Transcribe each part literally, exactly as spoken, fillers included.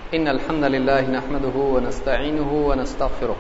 إن الحمد لله نحمده ونستعينه ونستغفره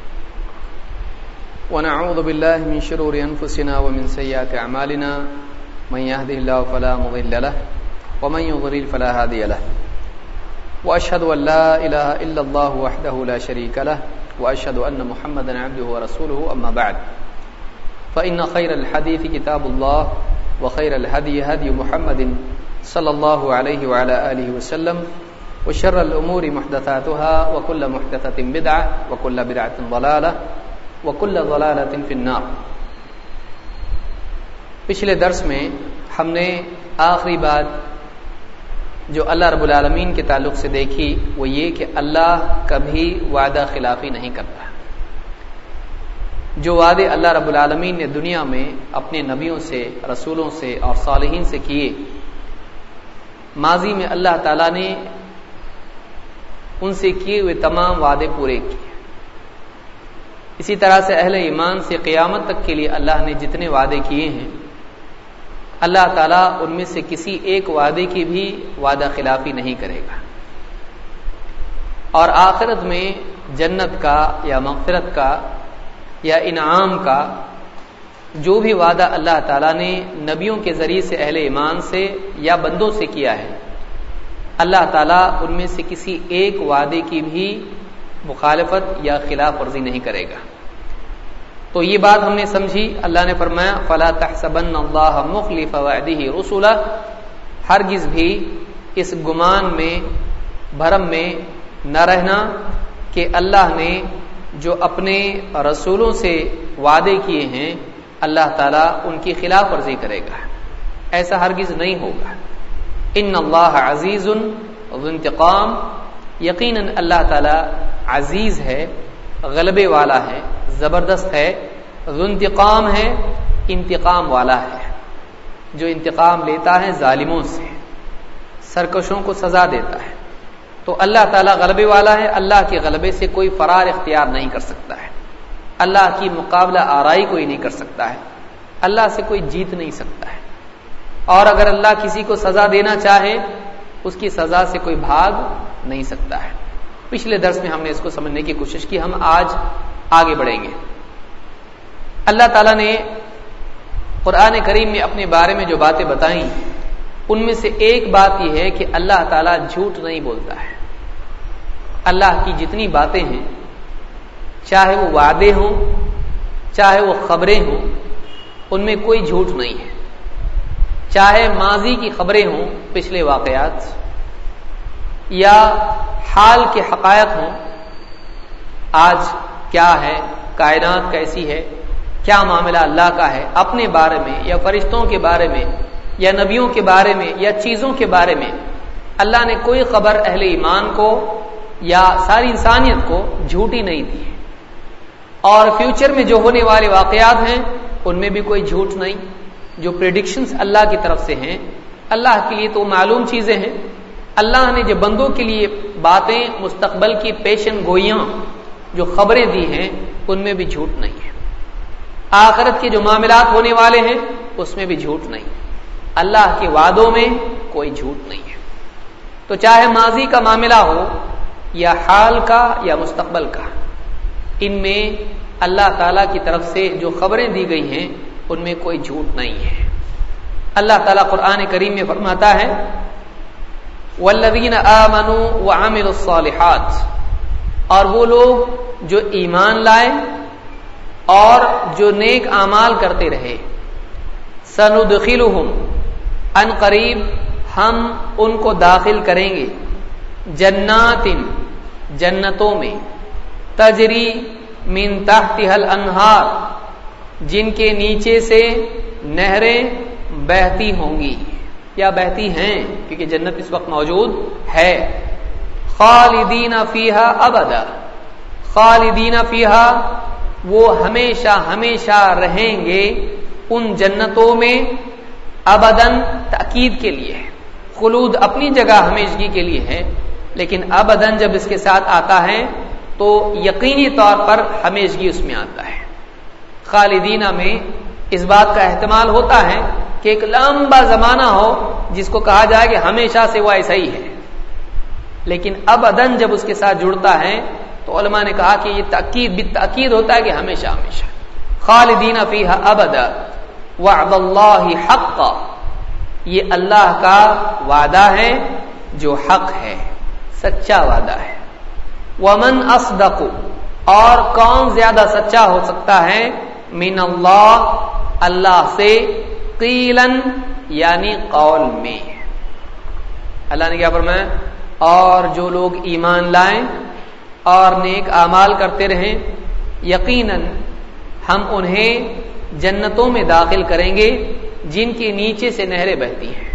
ونعوذ بالله من شرور أنفسنا ومن سيئات أعمالنا من يهده الله فلا مضل له ومن يضلل فلا هادي له وأشهد أن لا إله إلا الله وحده لا شريك له وأشهد أن محمدا عبده ورسوله أما بعد فإن خير الحديث كتاب الله وخير الهدي هدي محمد صلى الله عليه وعلى آله وسلم وشر الأمور محدثاتها وكل محدثة بدعة وكل بدعة ضلالة وكل ضلالة في النار. پچھلے درس میں ہم نے آخری بات جو اللہ رب العالمین کے تعلق سے دیکھی وہ یہ کہ اللہ کبھی وعدہ خلافی نہیں کرتا. جو وعدے اللہ رب العالمین نے دنیا میں اپنے نبیوں سے، رسولوں سے اور صالحین سے کیے، ماضی میں اللہ تعالیٰ نے ان سے کیے ہوئے تمام وعدے پورے کیے. اسی طرح سے اہل ایمان سے قیامت تک کے لیے اللہ نے جتنے وعدے کیے ہیں، اللہ تعالیٰ ان میں سے کسی ایک وعدے کی بھی وعدہ خلافی نہیں کرے گا. اور آخرت میں جنت کا یا مغفرت کا یا انعام کا جو بھی وعدہ اللہ تعالیٰ نے نبیوں کے ذریعے سے اہل ایمان سے یا بندوں سے کیا ہے، اللہ تعالیٰ ان میں سے کسی ایک وعدے کی بھی مخالفت یا خلاف ورزی نہیں کرے گا. تو یہ بات ہم نے سمجھی. اللہ نے فرمایا فَلَا تَحْسَبَنَّ اللَّهَ مُخْلِفَ وَعْدِهِ رُسُلَهُ، ہرگز بھی اس گمان میں، بھرم میں نہ رہنا کہ اللہ نے جو اپنے رسولوں سے وعدے کیے ہیں اللہ تعالیٰ ان کی خلاف ورزی کرے گا. ایسا ہرگز نہیں ہوگا. ان اللہ عزیز ذو انتقام، یقیناً اللہ تعالیٰ عزیز ہے، غلبے والا ہے، زبردست ہے، ذو انتقام ہے، انتقام والا ہے، جو انتقام لیتا ہے ظالموں سے، سرکشوں کو سزا دیتا ہے. تو اللہ تعالیٰ غلبے والا ہے. اللہ کے غلبے سے کوئی فرار اختیار نہیں کر سکتا ہے. اللہ کی مقابلہ آرائی کوئی نہیں کر سکتا ہے. اللہ سے کوئی جیت نہیں سکتا ہے. اور اگر اللہ کسی کو سزا دینا چاہے اس کی سزا سے کوئی بھاگ نہیں سکتا ہے. پچھلے درس میں ہم نے اس کو سمجھنے کی کوشش کی. ہم آج آگے بڑھیں گے. اللہ تعالیٰ نے قرآن کریم میں اپنے بارے میں جو باتیں بتائیں ان میں سے ایک بات یہ ہے کہ اللہ تعالیٰ جھوٹ نہیں بولتا ہے. اللہ کی جتنی باتیں ہیں، چاہے وہ وعدے ہوں چاہے وہ خبریں ہوں، ان میں کوئی جھوٹ نہیں ہے. چاہے ماضی کی خبریں ہوں، پچھلے واقعات، یا حال کے حقائق ہوں، آج کیا ہے، کائنات کیسی ہے، کیا معاملہ اللہ کا ہے اپنے بارے میں یا فرشتوں کے بارے میں یا نبیوں کے بارے میں یا چیزوں کے بارے میں، اللہ نے کوئی خبر اہل ایمان کو یا ساری انسانیت کو جھوٹی نہیں دی. اور فیوچر میں جو ہونے والے واقعات ہیں ان میں بھی کوئی جھوٹ نہیں. جو پریڈکشنز اللہ کی طرف سے ہیں، اللہ کے لیے تو معلوم چیزیں ہیں. اللہ نے جو بندوں کے لیے باتیں، مستقبل کی پیشن گوئیاں، جو خبریں دی ہیں ان میں بھی جھوٹ نہیں ہے. آخرت کے جو معاملات ہونے والے ہیں اس میں بھی جھوٹ نہیں. اللہ کے وعدوں میں کوئی جھوٹ نہیں ہے. تو چاہے ماضی کا معاملہ ہو یا حال کا یا مستقبل کا، ان میں اللہ تعالیٰ کی طرف سے جو خبریں دی گئی ہیں ان میں کوئی جھوٹ نہیں ہے. اللہ تعالیٰ قرآن کریم میں فرماتا ہے والذین آمنوا وعملوا الصالحات، اور وہ لوگ جو ایمان لائے اور جو نیک اعمال کرتے رہے، سندخلہم، ان قریب ہم ان کو داخل کریں گے، جنات، جنتوں میں، تجری من تحتها الانہار، جن کے نیچے سے نہریں بہتی ہوں گی یا بہتی ہیں، کیونکہ جنت اس وقت موجود ہے. خالدین فیہا ابدا، خالدین فیہا، وہ ہمیشہ ہمیشہ رہیں گے ان جنتوں میں. ابدن تاکید کے لیے ہے، خلود اپنی جگہ ہمیشگی کے لیے ہے، لیکن ابدن جب اس کے ساتھ آتا ہے تو یقینی طور پر ہمیشگی اس میں آتا ہے. خالدینہ میں اس بات کا احتمال ہوتا ہے کہ ایک لمبا زمانہ ہو جس کو کہا جائے کہ ہمیشہ سے وہ ایسا ہی ہے، لیکن ابداً جب اس کے ساتھ جڑتا ہے تو علماء نے کہا کہ یہ تاکید بالتاکید ہوتا ہے کہ ہمیشہ ہمیشہ خالدین فیہا ابدا وعد اللہ حقا، یہ اللہ کا وعدہ ہے جو حق ہے، سچا وعدہ ہے۔ ومن اصدق، اور کون زیادہ سچا ہو سکتا ہے، من اللہ، اللہ سے، قیلاً یعنی قول میں۔ اللہ نے کیا فرمایا؟ اور جو لوگ ایمان لائیں اور نیک اعمال کرتے رہیں، یقیناً ہم انہیں جنتوں میں داخل کریں گے جن کے نیچے سے نہریں بہتی ہیں۔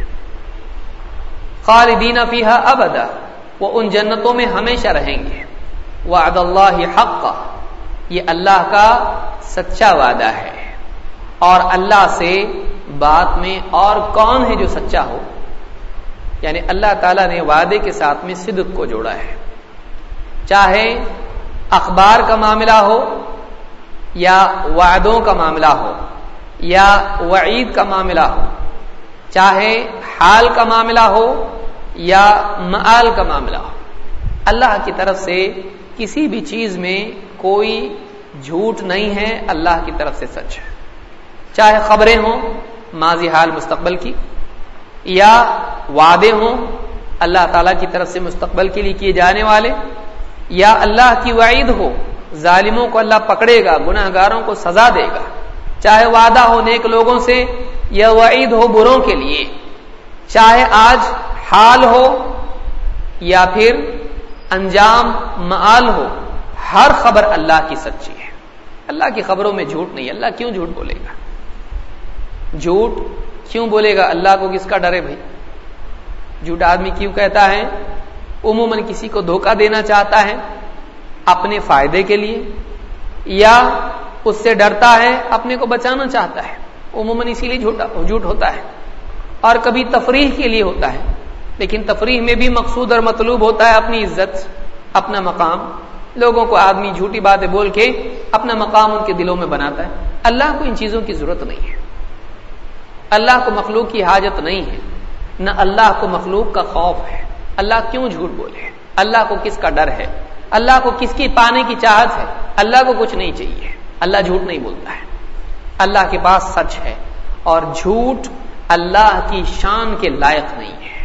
خالدین فیہا ابدا، وہ ان جنتوں میں ہمیشہ رہیں گے۔ وعد اللہ حقا، یہ اللہ کا سچا وعدہ ہے۔ اور اللہ سے بات میں اور کون ہے جو سچا ہو؟ یعنی اللہ تعالیٰ نے وعدے کے ساتھ میں صدق کو جوڑا ہے، چاہے اخبار کا معاملہ ہو یا وعدوں کا معاملہ ہو یا وعید کا معاملہ ہو، چاہے حال کا معاملہ ہو یا مآل کا معاملہ ہو، اللہ کی طرف سے کسی بھی چیز میں کوئی جھوٹ نہیں ہے، اللہ کی طرف سے سچ ہے۔ چاہے خبریں ہوں ماضی حال مستقبل کی، یا وعدے ہوں اللہ تعالیٰ کی طرف سے مستقبل کے لیے کیے جانے والے، یا اللہ کی وعید ہو ظالموں کو اللہ پکڑے گا، گناہ گاروں کو سزا دے گا، چاہے وعدہ ہو نیک لوگوں سے یا وعید ہو بروں کے لیے، چاہے آج حال ہو یا پھر انجام مآل ہو، ہر خبر اللہ کی سچی ہے۔ اللہ کی خبروں میں جھوٹ نہیں، اللہ کیوں جھوٹ بولے گا؟ جھوٹ کیوں بولے گا؟ اللہ کو کس کا ڈر ہے بھائی؟ جھوٹ آدمی کیوں کہتا ہے؟ عموماً کسی کو دھوکہ دینا چاہتا ہے اپنے فائدے کے لیے، یا اس سے ڈرتا ہے اپنے کو بچانا چاہتا ہے، عموماً اسی لیے جھوٹ ہوتا ہے۔ اور کبھی تفریح کے لیے ہوتا ہے، لیکن تفریح میں بھی مقصود اور مطلوب ہوتا ہے اپنی عزت، اپنا مقام۔ لوگوں کو آدمی جھوٹی باتیں بول کے اپنا مقام ان کے دلوں میں بناتا ہے۔ اللہ کو ان چیزوں کی ضرورت نہیں ہے، اللہ کو مخلوق کی حاجت نہیں ہے، نہ اللہ کو مخلوق کا خوف ہے۔ اللہ کیوں جھوٹ بولے؟ اللہ کو کس کا ڈر ہے؟ اللہ کو کس کی پانے کی چاہت ہے؟ اللہ کو کچھ نہیں چاہیے، اللہ جھوٹ نہیں بولتا ہے، اللہ کے پاس سچ ہے، اور جھوٹ اللہ کی شان کے لائق نہیں ہے۔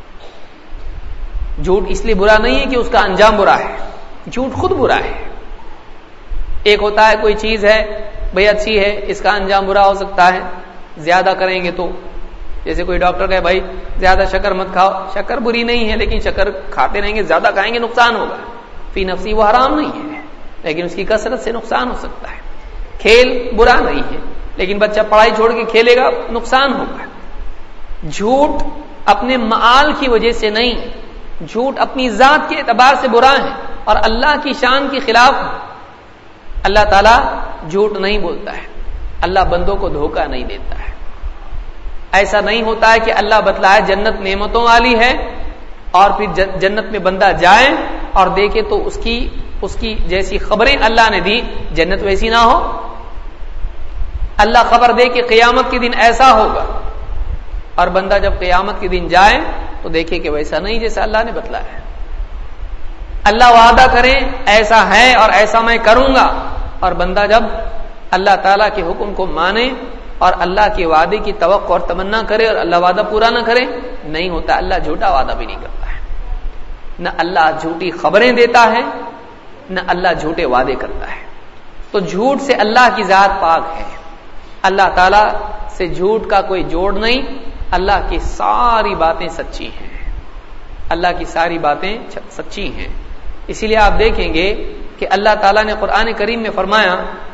جھوٹ اس لیے برا نہیں ہے کہ اس کا انجام برا ہے، جھوٹ خود برا ہے۔ ایک ہوتا ہے کوئی چیز ہے بھئی اچھی ہے، اس کا انجام برا ہو سکتا ہے، زیادہ کریں گے تو، جیسے کوئی ڈاکٹر کہے بھائی زیادہ شکر مت کھاؤ، شکر بری نہیں ہے لیکن شکر کھاتے رہیں گے، زیادہ کھائیں گے نقصان ہوگا، فی نفسی وہ حرام نہیں ہے لیکن اس کی کثرت سے نقصان ہو سکتا ہے۔ کھیل برا نہیں ہے لیکن بچہ پڑھائی چھوڑ کے کھیلے گا نقصان ہوگا۔ جھوٹ اپنے معال کی وجہ سے نہیں، جھوٹ اپنی ذات کے اعتبار سے برا ہے اور اللہ کی شان کے خلاف ہے۔ اللہ تعالیٰ جھوٹ نہیں بولتا ہے، اللہ بندوں کو دھوکہ نہیں دیتا ہے۔ ایسا نہیں ہوتا ہے کہ اللہ بتلائے جنت نعمتوں والی ہے اور پھر جنت میں بندہ جائے اور دیکھے تو اس کی اس کی جیسی خبریں اللہ نے دی جنت ویسی نہ ہو۔ اللہ خبر دے کہ قیامت کے دن ایسا ہوگا، اور بندہ جب قیامت کے دن جائے تو دیکھے کہ ویسا نہیں جیسا اللہ نے بتلایا ہے۔ اللہ وعدہ کرے ایسا ہے اور ایسا میں کروں گا، اور بندہ جب اللہ تعالیٰ کے حکم کو مانے اور اللہ کے وعدے کی توقع اور تمنا کرے اور اللہ وعدہ پورا نہ کرے، نہیں ہوتا۔ اللہ جھوٹا وعدہ بھی نہیں کرتا ہے، نہ اللہ جھوٹی خبریں دیتا ہے، نہ اللہ جھوٹے وعدے کرتا ہے۔ تو جھوٹ سے اللہ کی ذات پاک ہے، اللہ تعالیٰ سے جھوٹ کا کوئی جوڑ نہیں، اللہ کی ساری باتیں سچی ہیں، اللہ کی ساری باتیں سچی ہیں۔ اسی لیے آپ دیکھیں گے کہ اللہ تعالیٰ نے قرآن کریم میں فرمایا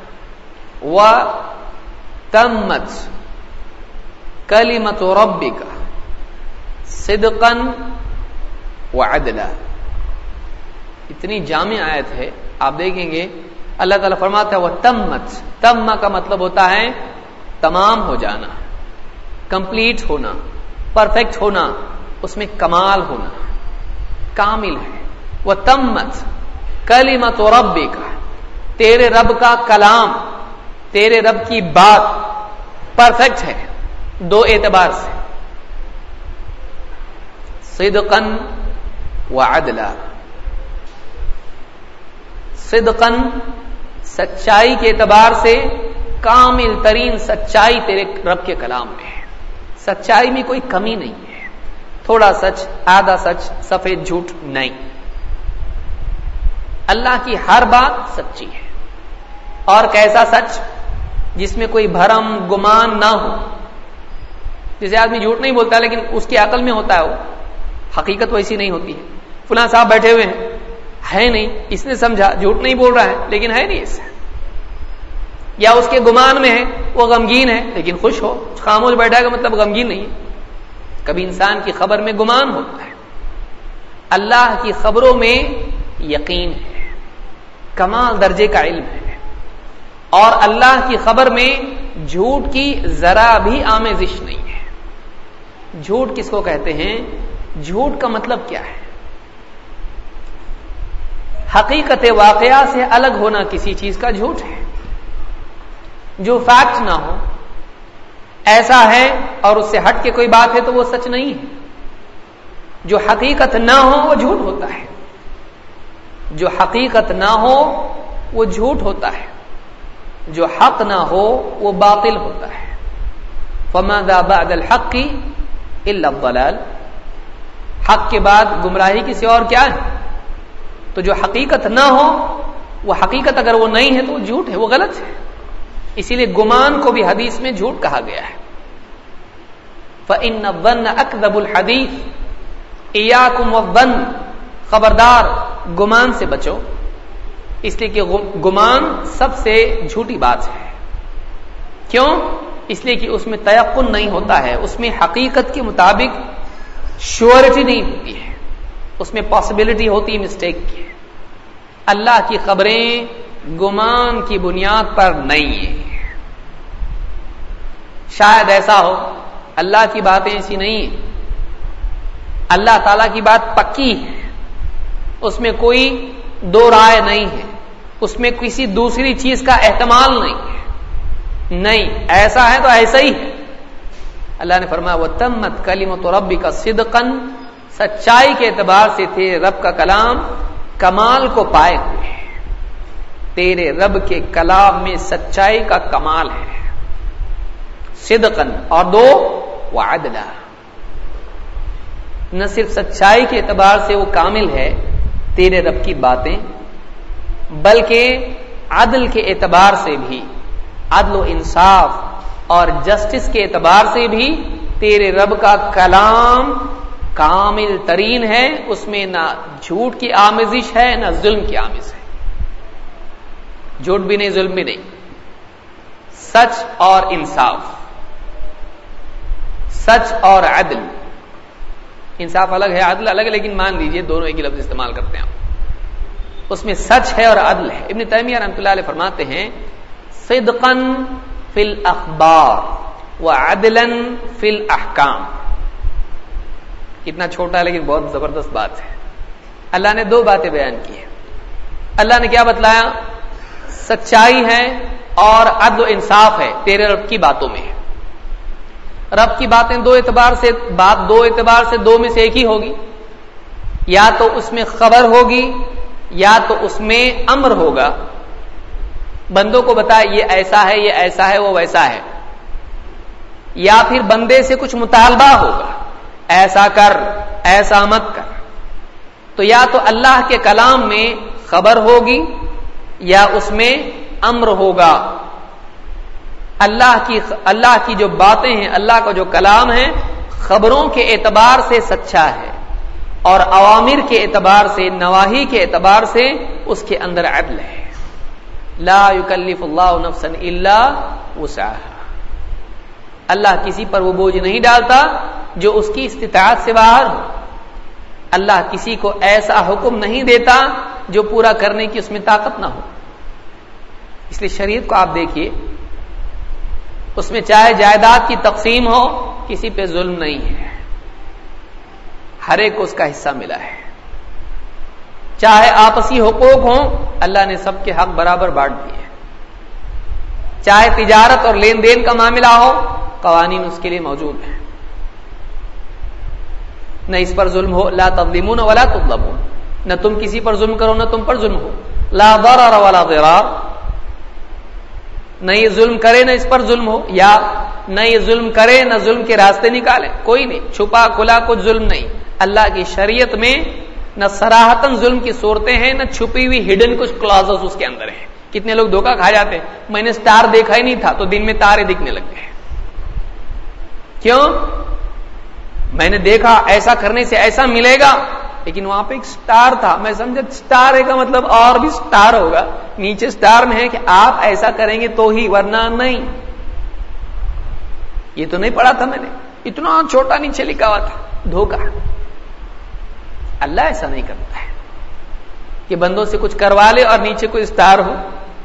وَتَمَّتْ كَلِمَةُ رَبِّكَ صِدْقًا وَعَدْلًا، اتنی جامع آیت ہے۔ آپ دیکھیں گے اللہ تعالیٰ فرماتا ہے وَتَمَّتْ، تَمَّ کا مطلب ہوتا ہے تمام ہو جانا، کمپلیٹ ہونا، پرفیکٹ ہونا، اس میں کمال ہونا، کامل ہے۔ وَتَمَّتْ كَلِمَةُ رَبِّكَ، تیرے رب کا کلام، تیرے رب کی بات پرفیکٹ ہے دو اعتبار سے، صدقاً وعدلا، صدقاً سچائی کے اعتبار سے کامل ترین سچائی تیرے رب کے کلام میں ہے، سچائی میں کوئی کمی نہیں ہے، تھوڑا سچ، آدھا سچ، سفید جھوٹ نہیں، اللہ کی ہر بات سچی ہے۔ اور کیسا سچ؟ جس میں کوئی بھرم گمان نہ ہو، جیسے آدمی جھوٹ نہیں بولتا لیکن اس کی عقل میں ہوتا ہے، وہ حقیقت ویسی نہیں ہوتی ہے، فلاں صاحب بیٹھے ہوئے ہیں، ہے نہیں، اس نے سمجھا جھوٹ نہیں بول رہا ہے لیکن ہے نہیں ایسا، یا اس کے گمان میں ہے وہ غمگین ہے لیکن خوش ہو، خاموش بیٹھا کا مطلب غمگین نہیں ہے، کبھی انسان کی خبر میں گمان ہوتا ہے، اللہ کی خبروں میں یقین ہے، کمال درجے کا علم ہے، اور اللہ کی خبر میں جھوٹ کی ذرا بھی آمیزش نہیں ہے۔ جھوٹ کس کو کہتے ہیں؟ جھوٹ کا مطلب کیا ہے؟ حقیقت واقعہ سے الگ ہونا کسی چیز کا جھوٹ ہے، جو فیکٹ نہ ہو، ایسا ہے اور اس سے ہٹ کے کوئی بات ہے تو وہ سچ نہیں ہے، جو حقیقت نہ ہو وہ جھوٹ ہوتا ہے، جو حقیقت نہ ہو وہ جھوٹ ہوتا ہے، جو حق نہ ہو وہ باطل ہوتا ہے۔ فَمَاذَا بَعْدَ الْحَقِّ إِلَّا الضَّلَالُ، حق کے بعد گمراہی کسی اور کیا ہے؟ تو جو حقیقت نہ ہو وہ حقیقت اگر وہ نہیں ہے تو وہ جھوٹ ہے، وہ غلط ہے، اسی لیے گمان کو بھی حدیث میں جھوٹ کہا گیا ہے۔ فَإِنَّ الظَّنَّ أَكْذَبُ الْحَدِيثِ إِيَّاكُمْ وَالظَّنَّ، خبردار گمان سے بچو، اس لیے کہ گمان سب سے جھوٹی بات ہے۔ کیوں؟ اس لیے کہ اس میں تیقن نہیں ہوتا ہے، اس میں حقیقت کے مطابق شیورٹی نہیں ہوتی ہے، اس میں پاسبلٹی ہوتی ہے مسٹیک کی۔ اللہ کی خبریں گمان کی بنیاد پر نہیں ہیں۔ شاید ایسا ہو اللہ کی باتیں ایسی نہیں ہیں، اللہ تعالی کی بات پکی ہے، اس میں کوئی دو رائے نہیں ہے، اس میں کسی دوسری چیز کا احتمال نہیں ہے، نہیں ایسا ہے تو ایسا ہی ہے۔ اللہ نے فرمایا وَتَمَّتْ كَلِمَةُ رَبِّكَ صِدْقًا، سچائی کے اعتبار سے تھے رب کا کلام کمال کو پائے ہوئے، تیرے رب کے کلام میں سچائی کا کمال ہے، صدقاً، اور دو وعدلا، نہ صرف سچائی کے اعتبار سے وہ کامل ہے تیرے رب کی باتیں، بلکہ عدل کے اعتبار سے بھی، عدل و انصاف اور جسٹس کے اعتبار سے بھی تیرے رب کا کلام کامل ترین ہے، اس میں نہ جھوٹ کی آمیزش ہے نہ ظلم کی آمیز ہے، جھوٹ بھی نہیں ظلم بھی نہیں، سچ اور انصاف، سچ اور عدل، انصاف الگ ہے عدل الگ ہے، لیکن مان لیجئے دونوں ایک ہی لفظ استعمال کرتے ہیں، اس میں سچ ہے اور عدل ہے۔ ابن تیمیہ رحمۃ اللہ علیہ فرماتے ہیں صدقاً فی الاخبار وعدلا فی الاحکام، کتنا چھوٹا لیکن بہت زبردست بات ہے۔ اللہ نے دو باتیں بیان کی ہیں، اللہ نے کیا بتلایا؟ سچائی ہے اور عدل و انصاف ہے تیرے رب کی باتوں میں، رب کی باتیں دو اعتبار سے، بات دو اعتبار سے دو میں سے ایک ہی ہوگی، یا تو اس میں خبر ہوگی یا تو اس میں امر ہوگا، بندوں کو بتا یہ ایسا ہے یہ ایسا ہے وہ ویسا ہے، یا پھر بندے سے کچھ مطالبہ ہوگا ایسا کر ایسا مت کر، تو یا تو اللہ کے کلام میں خبر ہوگی یا اس میں امر ہوگا۔ اللہ کی اللہ کی جو باتیں ہیں، اللہ کا جو کلام ہے، خبروں کے اعتبار سے سچا ہے اور اوامر کے اعتبار سے، نواہی کے اعتبار سے اس کے اندر عدل ہے۔ لا یکلف اللہ نفسا الا وسعها، اللہ کسی پر وہ بوجھ نہیں ڈالتا جو اس کی استطاعت سے باہر ہو، اللہ کسی کو ایسا حکم نہیں دیتا جو پورا کرنے کی اس میں طاقت نہ ہو۔ اس لیے شریعت کو آپ دیکھیے، اس میں چاہے جائیداد کی تقسیم ہو کسی پہ ظلم نہیں ہے، ہر ایک کو اس کا حصہ ملا ہے، چاہے آپسی حقوق ہوں اللہ نے سب کے حق برابر بانٹ دیے، چاہے تجارت اور لین دین کا معاملہ ہو قوانین اس کے لیے موجود ہیں۔ نہ اس پر ظلم ہو، لا تظلمون ولا تظلمون، نہ تم کسی پر ظلم کرو نہ تم پر ظلم ہو، لا ضرر ولا ضرار، نہ یہ ظلم کرے نہ اس پر ظلم ہو، یا نہ یہ ظلم کرے نہ ظلم کے راستے نکالے، کوئی نہیں، چھپا کھلا کچھ ظلم نہیں۔ اللہ کی شریعت میں نہ صراحتاً ظلم کی صورتیں ہیں، نہ چھپی ہوئی ہڈن کچھ کلازز اس کے اندر ہیں۔ کتنے لوگ دھوکہ کھا جاتے ہیں، میں نے سٹار دیکھا ہی نہیں تھا تو دن میں تارے دکھنے لگ گئے، کیوں؟ میں نے دیکھا ایسا کرنے سے ایسا ملے گا، لیکن وہاں پہ ایک سٹار تھا، میں سمجھا سٹار ہے کا مطلب اور بھی سٹار ہوگا، نیچے سٹار میں ہے کہ آپ ایسا کریں گے تو ہی، ورنہ نہیں۔ یہ تو نہیں پڑھا تھا میں نے، اتنا چھوٹا نیچے لکھا ہوا تھا، دھوکہ۔ اللہ ایسا نہیں کرتا ہے کہ بندوں سے کچھ کروا لے اور نیچے کوئی سٹار ہو،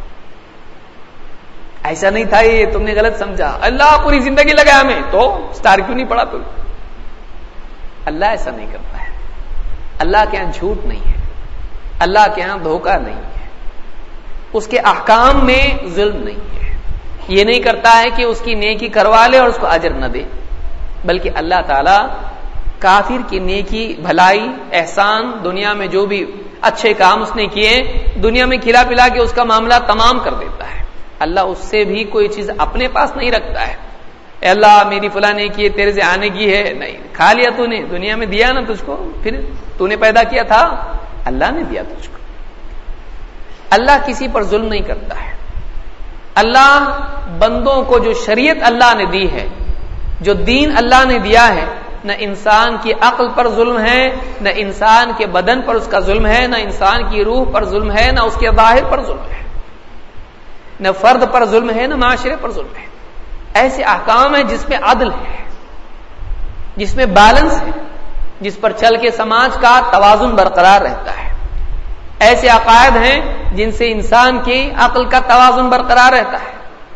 ایسا نہیں تھا، یہ تم نے غلط سمجھا، اللہ پوری زندگی لگایا ہمیں تو سٹار کیوں نہیں پڑا تم؟ اللہ ایسا نہیں کرتا ہے، اللہ کے ہاں جھوٹ نہیں ہے، اللہ کے ہاں دھوکہ نہیں ہے، اس کے احکام میں ظلم نہیں ہے، یہ نہیں کرتا ہے کہ اس کی نیکی کروا لے اور اس کو اجر نہ دے، بلکہ اللہ تعالی کافر کی نیکی، بھلائی، احسان، دنیا میں جو بھی اچھے کام اس نے کیے دنیا میں کھلا پلا کے اس کا معاملہ تمام کر دیتا ہے۔ اللہ اس سے بھی کوئی چیز اپنے پاس نہیں رکھتا ہے، اے اللہ میری فلاں نیکی تیرے سے آنے کی ہے، نہیں، کھا لیا تو نے، دنیا میں دیا نا تجھ کو، پھر تو نے پیدا کیا تھا، اللہ نے دیا تجھ کو۔ اللہ کسی پر ظلم نہیں کرتا ہے۔ اللہ بندوں کو جو شریعت اللہ نے دی ہے، جو دین اللہ نے دیا ہے، نہ انسان کی عقل پر ظلم ہے، نہ انسان کے بدن پر اس کا ظلم ہے، نہ انسان کی روح پر ظلم ہے، نہ اس کے ظاہر پر ظلم ہے، نہ فرد پر ظلم ہے، نہ معاشرے پر ظلم ہے۔ ایسے احکام ہیں جس میں عدل ہے، جس میں بیلنس ہے، جس پر چل کے سماج کا توازن برقرار رہتا ہے۔ ایسے عقائد ہیں جن سے انسان کی عقل کا توازن برقرار رہتا ہے۔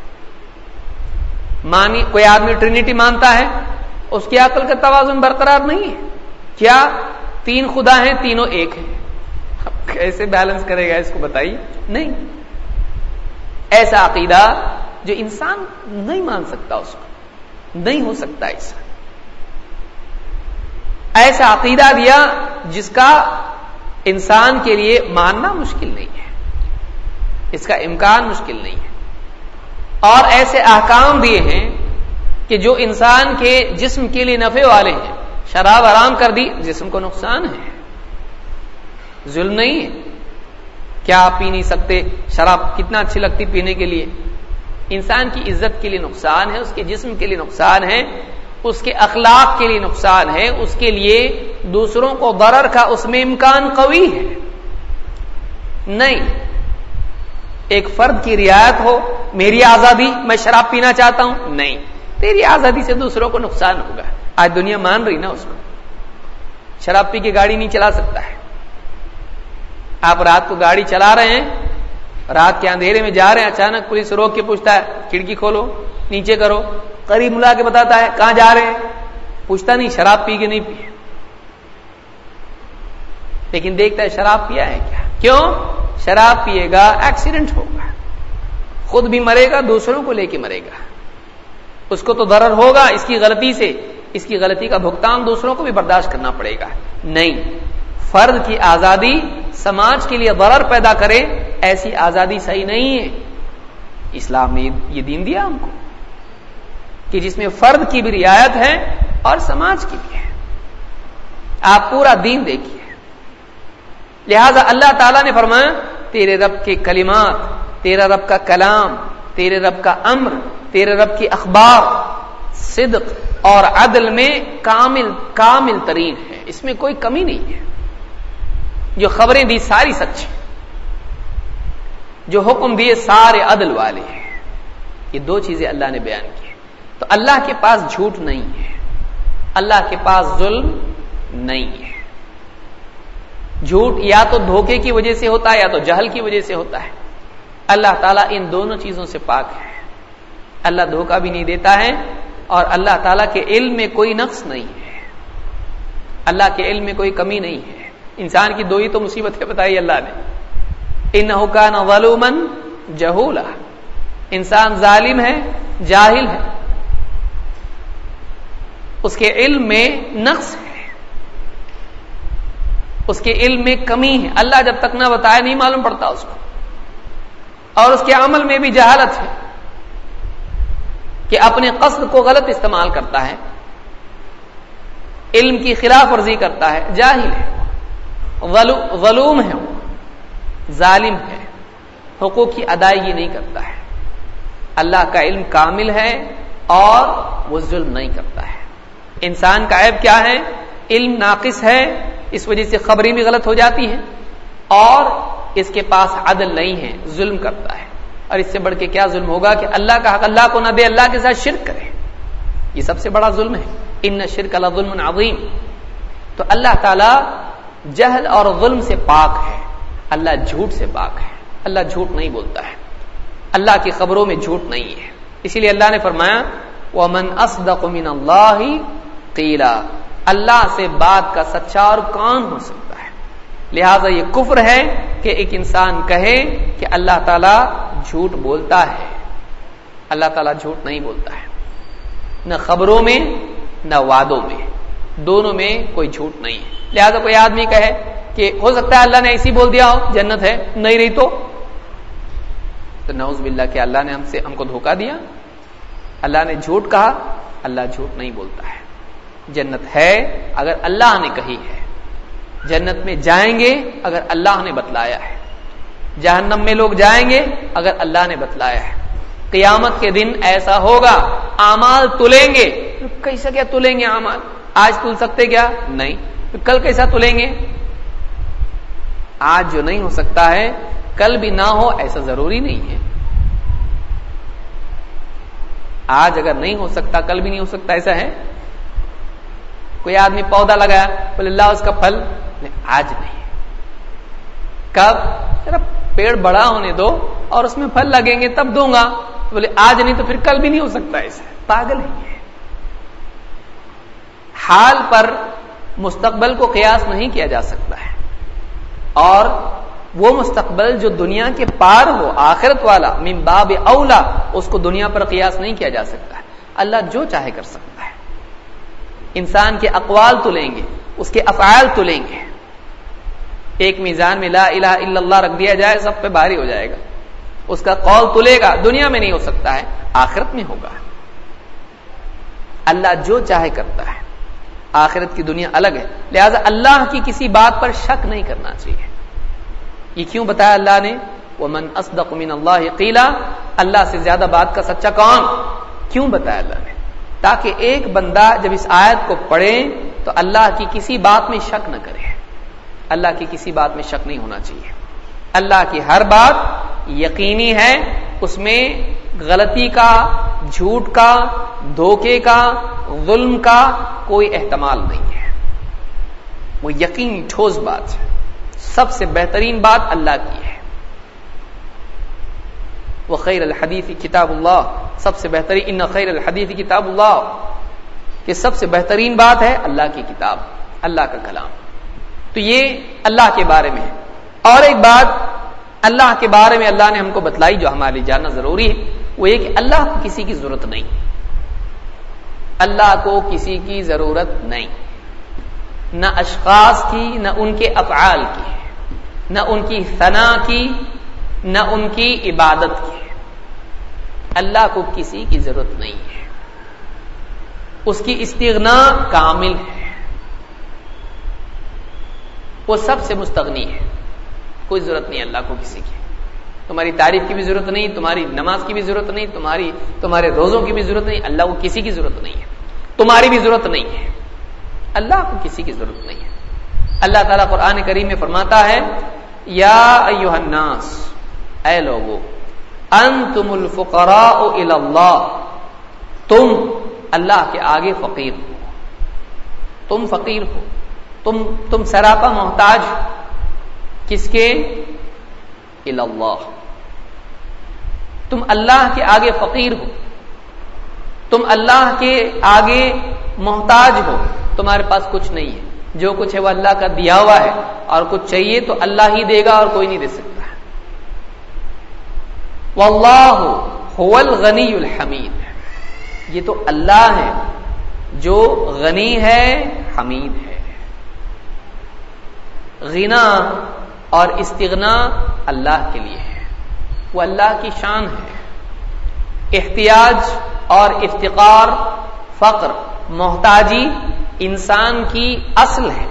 مانی کوئی آدمی ٹرینیٹی مانتا ہے، اس کی عقل کا توازن برقرار نہیں ہے، کیا تین خدا ہیں تینوں ایک ہیں، اب کیسے بیلنس کرے گا اس کو بتائیے؟ نہیں، ایسا عقیدہ جو انسان نہیں مان سکتا، اس کو نہیں ہو سکتا ایسا ایسا عقیدہ دیا جس کا انسان کے لیے ماننا مشکل نہیں ہے، اس کا امکان مشکل نہیں ہے، اور ایسے احکام دیے ہیں کہ جو انسان کے جسم کے لیے نفع والے ہیں۔ شراب حرام کر دی، جسم کو نقصان ہے، ظلم نہیں ہے، کیا آپ پی نہیں سکتے؟ شراب کتنا اچھی لگتی پینے کے لیے، انسان کی عزت کے لیے نقصان ہے، اس کے جسم کے لیے نقصان ہے، اس کے اخلاق کے لیے نقصان ہے، اس کے لیے دوسروں کو ضرر کا اس میں امکان قوی ہے۔ نہیں، ایک فرد کی رعایت ہو، میری آزادی، میں شراب پینا چاہتا ہوں، نہیں، تیری آزادی سے دوسروں کو نقصان ہوگا۔ آج دنیا مان رہی نا اس کو، شراب پی کے گاڑی نہیں چلا سکتا ہے۔ آپ رات کو گاڑی چلا رہے ہیں، رات کے اندھیرے میں جا رہے ہیں، اچانک پولیس روک کے پوچھتا ہے کھڑکی کھولو، نیچے کرو، قریب ملا کے بتاتا ہے کہاں جا رہے ہیں، پوچھتا نہیں شراب پی کے نہیں پی، لیکن دیکھتا ہے شراب پیا ہے کیا، کیوں؟ شراب پیے گا ایکسیڈنٹ ہوگا، خود بھی مرے گا، دوسروں کو لے کے مرے گا، اس کو تو ضرر ہوگا اس کی غلطی سے، اس کی غلطی کا بھگتان دوسروں کو بھی برداشت کرنا پڑے گا۔ نہیں، فرد کی آزادی سماج کے لیے ضرر پیدا کرے، ایسی آزادی صحیح نہیں ہے۔ اسلام نے یہ دین دیا ہم کو کہ جس میں فرد کی بھی رعایت ہے اور سماج کی بھی ہے۔ آپ پورا دین دیکھیے، لہذا اللہ تعالیٰ نے فرمایا تیرے رب کے کلمات، تیرا رب کا کلام، تیرے رب کا امر، تیرے رب کی اخبار صدق اور عدل میں کامل کامل ترین ہے، اس میں کوئی کمی نہیں ہے۔ جو خبریں دی ساری سچ، جو حکم دیے سارے عدل والے ہیں۔ یہ دو چیزیں اللہ نے بیان کی، تو اللہ کے پاس جھوٹ نہیں ہے، اللہ کے پاس ظلم نہیں ہے۔ جھوٹ یا تو دھوکے کی وجہ سے ہوتا ہے یا تو جہل کی وجہ سے ہوتا ہے، اللہ تعالیٰ ان دونوں چیزوں سے پاک ہے۔ اللہ دھوکہ بھی نہیں دیتا ہے اور اللہ تعالیٰ کے علم میں کوئی نقص نہیں ہے، اللہ کے علم میں کوئی کمی نہیں ہے۔ انسان کی دو ہی تو مصیبتیں بتائی اللہ نے، انہ کان ظلوما جہولا، انسان ظالم ہے، جاہل ہے، اس کے علم میں نقص ہے، اس کے علم میں کمی ہے، اللہ جب تک نہ بتائے نہیں معلوم پڑتا اس کو، اور اس کے عمل میں بھی جہالت ہے کہ اپنے قصد کو غلط استعمال کرتا ہے، علم کی خلاف ورزی کرتا ہے، جاہل ہے، ظلوم ہے، وہ ظالم ہے، حقوق کی ادائیگی نہیں کرتا ہے۔ اللہ کا علم کامل ہے اور وہ ظلم نہیں کرتا ہے۔ انسان کا عیب کیا ہے؟ علم ناقص ہے، اس وجہ سے خبریں بھی غلط ہو جاتی ہیں، اور اس کے پاس عدل نہیں ہے، ظلم کرتا ہے۔ اور اس سے بڑھ کے کیا ظلم ہوگا کہ اللہ کا حق اللہ کو نہ دے، اللہ کے ساتھ شرک کرے، یہ سب سے بڑا ظلم ہے۔ ان الشرک لظلم عظیم۔ تو اللہ تعالی جہل اور ظلم سے پاک ہے، اللہ جھوٹ سے پاک ہے، اللہ جھوٹ نہیں بولتا ہے، اللہ کی خبروں میں جھوٹ نہیں ہے۔ اسی لیے اللہ نے فرمایا وَمَنْ أَصْدَقُ مِنَ اللَّهِ قِيلًا، اللہ سے بات کا سچا اور کون ہو سکتا ہے؟ لہذا یہ کفر ہے کہ ایک انسان کہے کہ اللہ تعالیٰ جھوٹ بولتا ہے۔ اللہ تعالیٰ جھوٹ نہیں بولتا ہے، نہ خبروں میں نہ وعدوں میں، دونوں میں کوئی جھوٹ نہیں ہے۔ لہذا کوئی آدمی کہے کہ ہو سکتا ہے اللہ نے ایسی بول دیا ہو جنت ہے، نہیں رہی تو تو نعوذ باللہ کہ اللہ نے ہم سے ہم کو دھوکہ دیا، اللہ نے جھوٹ کہا، اللہ جھوٹ نہیں بولتا ہے۔ جنت ہے اگر اللہ نے کہی ہے، جنت میں جائیں گے اگر اللہ نے بتلایا ہے، جہنم میں لوگ جائیں گے اگر اللہ نے بتلایا ہے۔ قیامت کے دن ایسا ہوگا، اعمال تلیں گے، کیسا کیا تلیں گے اعمال؟ آج تل سکتے کیا؟ نہیں، کل کیسا تلیں گے؟ آج جو نہیں ہو سکتا ہے کل بھی نہ ہو ایسا ضروری نہیں ہے۔ آج اگر نہیں ہو سکتا کل بھی نہیں ہو سکتا ایسا ہے؟ کوئی آدمی پودا لگایا، بولے اللہ اس کا پھل، آج نہیں، کب؟ ذرا پیڑ بڑا ہونے دو اور اس میں پھل لگیں گے تب دوں گا، بولے آج نہیں تو پھر کل بھی نہیں ہو سکتا ایسا، پاگل ہے یہ۔ حال پر مستقبل کو قیاس نہیں کیا جا سکتا ہے، اور وہ مستقبل جو دنیا کے پار ہو، آخرت والا، من باب اولا، اس کو دنیا پر قیاس نہیں کیا جا سکتا ہے۔ اللہ جو چاہے کر سکتا ہے۔ انسان کے اقوال تلیں گے، اس کے افعال تلیں گے۔ ایک میزان میں لا الہ الا اللہ رکھ دیا جائے، سب پہ بھاری ہو جائے گا، اس کا قول تلے گا، دنیا میں نہیں ہو سکتا ہے، آخرت میں ہوگا۔ اللہ جو چاہے کرتا ہے، آخرت کی دنیا الگ ہے، لہذا اللہ کی کسی بات پر شک نہیں کرنا چاہیے۔ یہ کیوں بتایا اللہ نے؟ وَمَنْ أَصْدَقُ مِنَ اللَّهِ قِيلًا، اللہ سے زیادہ بات کا سچا کون؟ کیوں بتایا اللہ نے؟ تاکہ ایک بندہ جب اس آیت کو پڑھے تو اللہ کی کسی بات میں شک نہ کرے، اللہ کی کسی بات میں شک نہیں ہونا چاہیے۔ اللہ کی ہر بات یقینی ہے، اس میں غلطی کا، جھوٹ کا، دھوکے کا، ظلم کا کوئی احتمال نہیں ہے، وہ یقینی ٹھوس بات ہے۔ سب سے بہترین بات اللہ کی ہے۔ وخیر الحدیث کتاب اللہ، سب سے بہترین، ان خیر الحدیث کتاب اللہ، کہ سب سے بہترین بات ہے اللہ کی کتاب، اللہ کا کلام۔ تو یہ اللہ کے بارے میں ہے۔ اور ایک بات اللہ کے بارے میں اللہ نے ہم کو بتلائی جو ہمارے لیے جاننا ضروری ہے، وہ یہ کہ اللہ کو کسی کی ضرورت نہیں، اللہ کو کسی کی ضرورت نہیں، نہ اشخاص کی، نہ ان کے افعال کی، نہ ان کی ثنا کی، نہ ان کی عبادت کی۔ اللہ کو کسی کی ضرورت نہیں ہے، اس کی استغنا کامل ہے، وہ سب سے مستغنی ہے، کوئی ضرورت نہیں اللہ کو کسی کی۔ تمہاری تعریف کی بھی ضرورت نہیں، تمہاری نماز کی بھی ضرورت نہیں، تمہاری تمہارے روزوں کی بھی ضرورت نہیں، اللہ کو کسی کی ضرورت نہیں ہے، تمہاری بھی ضرورت نہیں ہے، اللہ کو کسی کی ضرورت نہیں ہے۔ اللہ تعالیٰ قرآن کریم میں فرماتا ہے یا ایھا الناس، اے لوگو، انتم الفقراء الی اللہ، تم اللہ کے آگے فقیر ہو، تم فقیر ہو، تم تم سراپا محتاج ہو، کس کے؟ الی اللہ، تم اللہ کے آگے فقیر ہو، تم اللہ کے آگے محتاج ہو، تمہارے پاس کچھ نہیں ہے، جو کچھ ہے وہ اللہ کا دیا ہوا ہے، اور کچھ چاہیے تو اللہ ہی دے گا اور کوئی نہیں دے سکتا۔ واللہ هو الغنی الحمید، یہ تو اللہ ہے جو غنی ہے، حمید ہے۔ غنا اور استغنا اللہ کے لیے ہے، وہ اللہ کی شان ہے۔ احتیاج اور افتقار، فقر، محتاجی انسان کی اصل ہے۔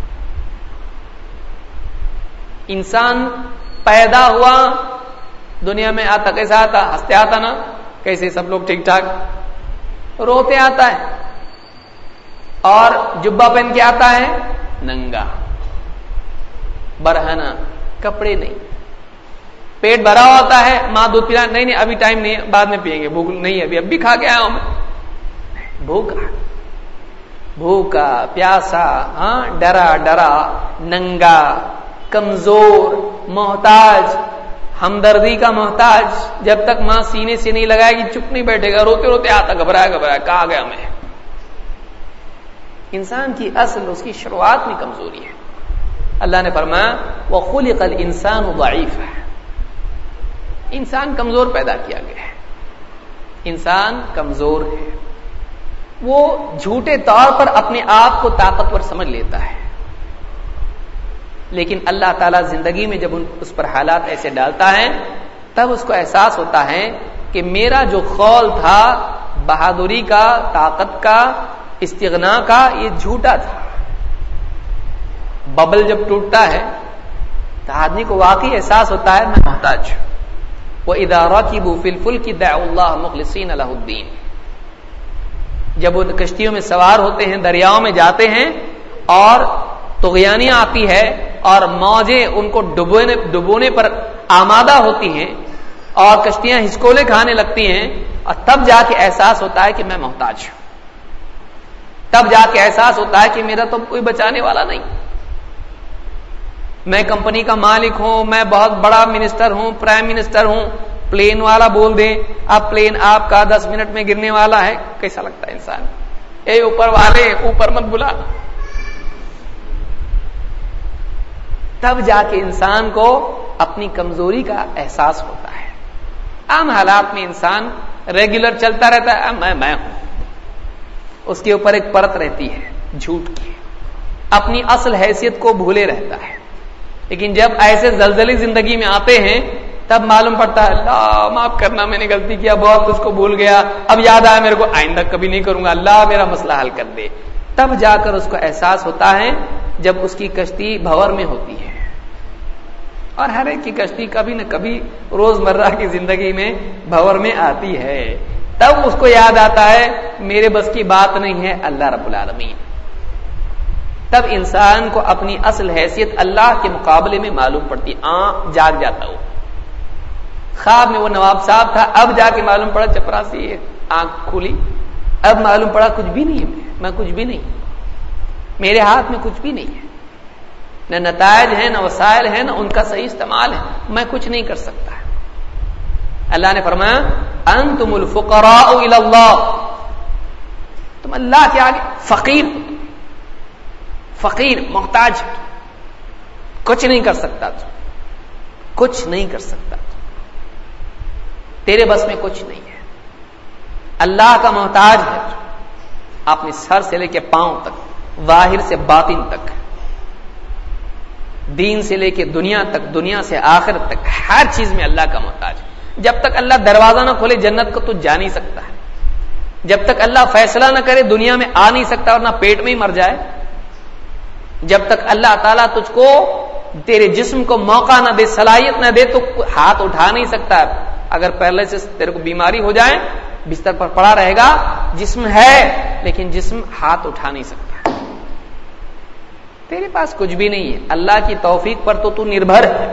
انسان پیدا ہوا دنیا میں آتا کیسا آتا؟ ہنستے آتا نا، کیسے سب لوگ ٹھیک ٹھاک، روتے آتا ہے، اور جبہ پہن کے آتا ہے ننگا، برہنہ، کپڑے نہیں، پیٹ بھرا ہوتا ہے، ماں دودھ پلا، نہیں نہیں ابھی ٹائم نہیں ہے، بعد میں پیئیں گے، بھوک نہیں ابھی اب بھی کھا کے آیا ہوں میں، بھوکا بھوکا پیاسا، ہاں ڈرا ڈرا، ننگا، کمزور، محتاج، ہمدردی کا محتاج۔ جب تک ماں سینے سے نہیں لگائے گی چپ نہیں بیٹھے گا، روتے روتے آتا، گھبرایا گھبرایا، کہا گیا میں۔ انسان کی اصل، اس کی شروعات میں کمزوری ہے۔ اللہ نے فرمایا وَخُلِقَ الْإِنسَانُ ضَعِيفًا، انسان کمزور پیدا کیا گیا ہے، انسان کمزور ہے، وہ جھوٹے طور پر اپنے آپ کو طاقتور سمجھ لیتا ہے، لیکن اللہ تعالیٰ زندگی میں جب اس پر حالات ایسے ڈالتا ہے تب اس کو احساس ہوتا ہے کہ میرا جو خول تھا بہادری کا، طاقت کا، استغنا کا، یہ جھوٹا تھا۔ ببل جب ٹوٹتا ہے تو آدمی کو واقعی احساس ہوتا ہے میں محتاج ہوں۔ وَإِذَا رَكِبُوا فِي الْفُلْكِ دَعُوا اللَّهَ مُخْلِصِينَ لَهُ الدِّينَ، جب وہ کشتیوں میں سوار ہوتے ہیں، دریاؤں میں جاتے ہیں اور طغیانیاں آتی ہے اور موجیں ان کو ڈبونے ڈبونے پر آمادہ ہوتی ہیں اور کشتیاں ہچکولے کھانے لگتی ہیں، اور تب جا کے احساس ہوتا ہے کہ میں محتاج ہوں، تب جا کے احساس ہوتا ہے کہ میرا تو کوئی بچانے والا نہیں، میں کمپنی کا مالک ہوں، میں بہت بڑا منسٹر ہوں، پرائم منسٹر ہوں، پلین والا بول دے اب پلین آپ کا دس منٹ میں گرنے والا ہے، کیسا لگتا ہے انسان؟ اے اوپر والے اوپر مت بلا۔ تب جا کے انسان کو اپنی کمزوری کا احساس ہوتا ہے۔ عام حالات میں انسان ریگولر چلتا رہتا ہے، میں میں ہوں، اس کے اوپر ایک پرت رہتی ہے جھوٹ کی، اپنی اصل حیثیت کو بھولے رہتا ہے، لیکن جب ایسے زلزلے زندگی میں آتے ہیں تب معلوم پڑتا ہے اللہ معاف کرنا، میں نے غلطی کیا، بہت کچھ کو بھول گیا، اب یاد آیا میرے کو آئندہ کبھی نہیں کروں گا، اللہ میرا مسئلہ حل کر دے۔ تب جا کر اس کو احساس ہوتا ہے جب اس کی کشتی بھور میں ہوتی ہے، اور ہر ایک کی کشتی کبھی نہ کبھی روزمرہ کی زندگی میں بھور میں آتی ہے، تب اس کو یاد آتا ہے میرے بس کی بات نہیں ہے اللہ رب العالمین۔ تب انسان کو اپنی اصل حیثیت اللہ کے مقابلے میں معلوم پڑتی، آنکھ جاگ جاتا ہو۔ خواب میں وہ نواب صاحب تھا، اب جا کے معلوم پڑا چپراسی ہے، آنکھ کھلی، اب معلوم پڑا کچھ بھی نہیں ہے، میں کچھ بھی نہیں، میرے ہاتھ میں کچھ بھی نہیں ہے، نہ نتائج ہیں نہ وسائل ہیں نہ ان کا صحیح استعمال ہے، میں کچھ نہیں کر سکتا۔ اللہ نے فرمایا انتم الفقراء الی اللہ، تم اللہ کے آگے فقیر، فقیر محتاج، کچھ نہیں کر سکتا، تو کچھ نہیں کر سکتا، تیرے بس میں کچھ نہیں ہے، اللہ کا محتاج ہے، اپنے سر سے لے کے پاؤں تک، ظاہر سے باطن تک، دین سے لے کے دنیا تک، دنیا سے آخرت تک، ہر چیز میں اللہ کا محتاج۔ جب تک اللہ دروازہ نہ کھولے جنت کو تو جا نہیں سکتا ہے، جب تک اللہ فیصلہ نہ کرے دنیا میں آ نہیں سکتا، اور نہ پیٹ میں ہی مر جائے، جب تک اللہ تعالیٰ تجھ کو تیرے جسم کو موقع نہ دے، صلاحیت نہ دے، تو ہاتھ اٹھا نہیں سکتا۔ اگر پہلے سے تیرے کو بیماری ہو جائے بستر پر پڑا رہے گا، جسم ہے لیکن جسم ہاتھ اٹھا نہیں سکتا، تیرے پاس کچھ بھی نہیں ہے، اللہ کی توفیق پر تو تو نربھر ہے۔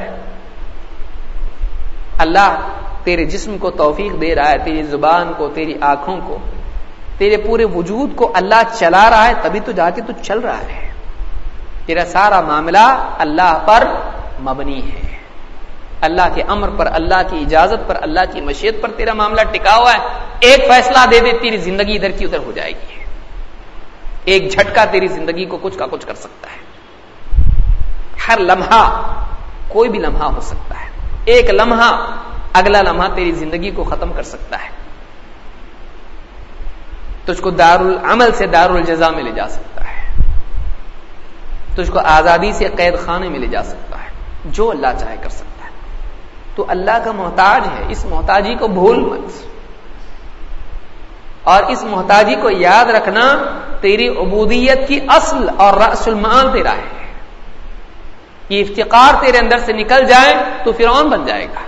اللہ تیرے جسم کو توفیق دے رہا ہے، تیری زبان کو، تیری آنکھوں کو، تیرے پورے وجود کو اللہ چلا رہا ہے، تبھی تو جا کے تو چل رہا ہے، تیرا سارا معاملہ اللہ پر مبنی ہے، اللہ کے امر پر، اللہ کی اجازت پر، اللہ کی مشیت پر تیرا معاملہ ٹکا ہوا ہے۔ ایک فیصلہ دے دے تیری زندگی ادھر کی ادھر ہو جائے گی، ایک جھٹکا تیری زندگی کو کچھ کا کچھ کر سکتا ہے۔ ہر لمحہ کوئی بھی لمحہ ہو سکتا ہے، ایک لمحہ اگلا لمحہ تیری زندگی کو ختم کر سکتا ہے، تجھ کو دار العمل سے دار الجزا میں لے جا سکتا ہے۔ تجھ کو آزادی سے قید خانے میں لے جا سکتا ہے، جو اللہ چاہے کر سکتا ہے. تو اللہ کا محتاج ہے، اس محتاجی کو بھول مت. اور اس محتاجی کو یاد رکھنا تیری عبودیت کی اصل اور رأس المال تیرا ہے. یہ افتقار تیرے اندر سے نکل جائے تو فرعون بن جائے گا،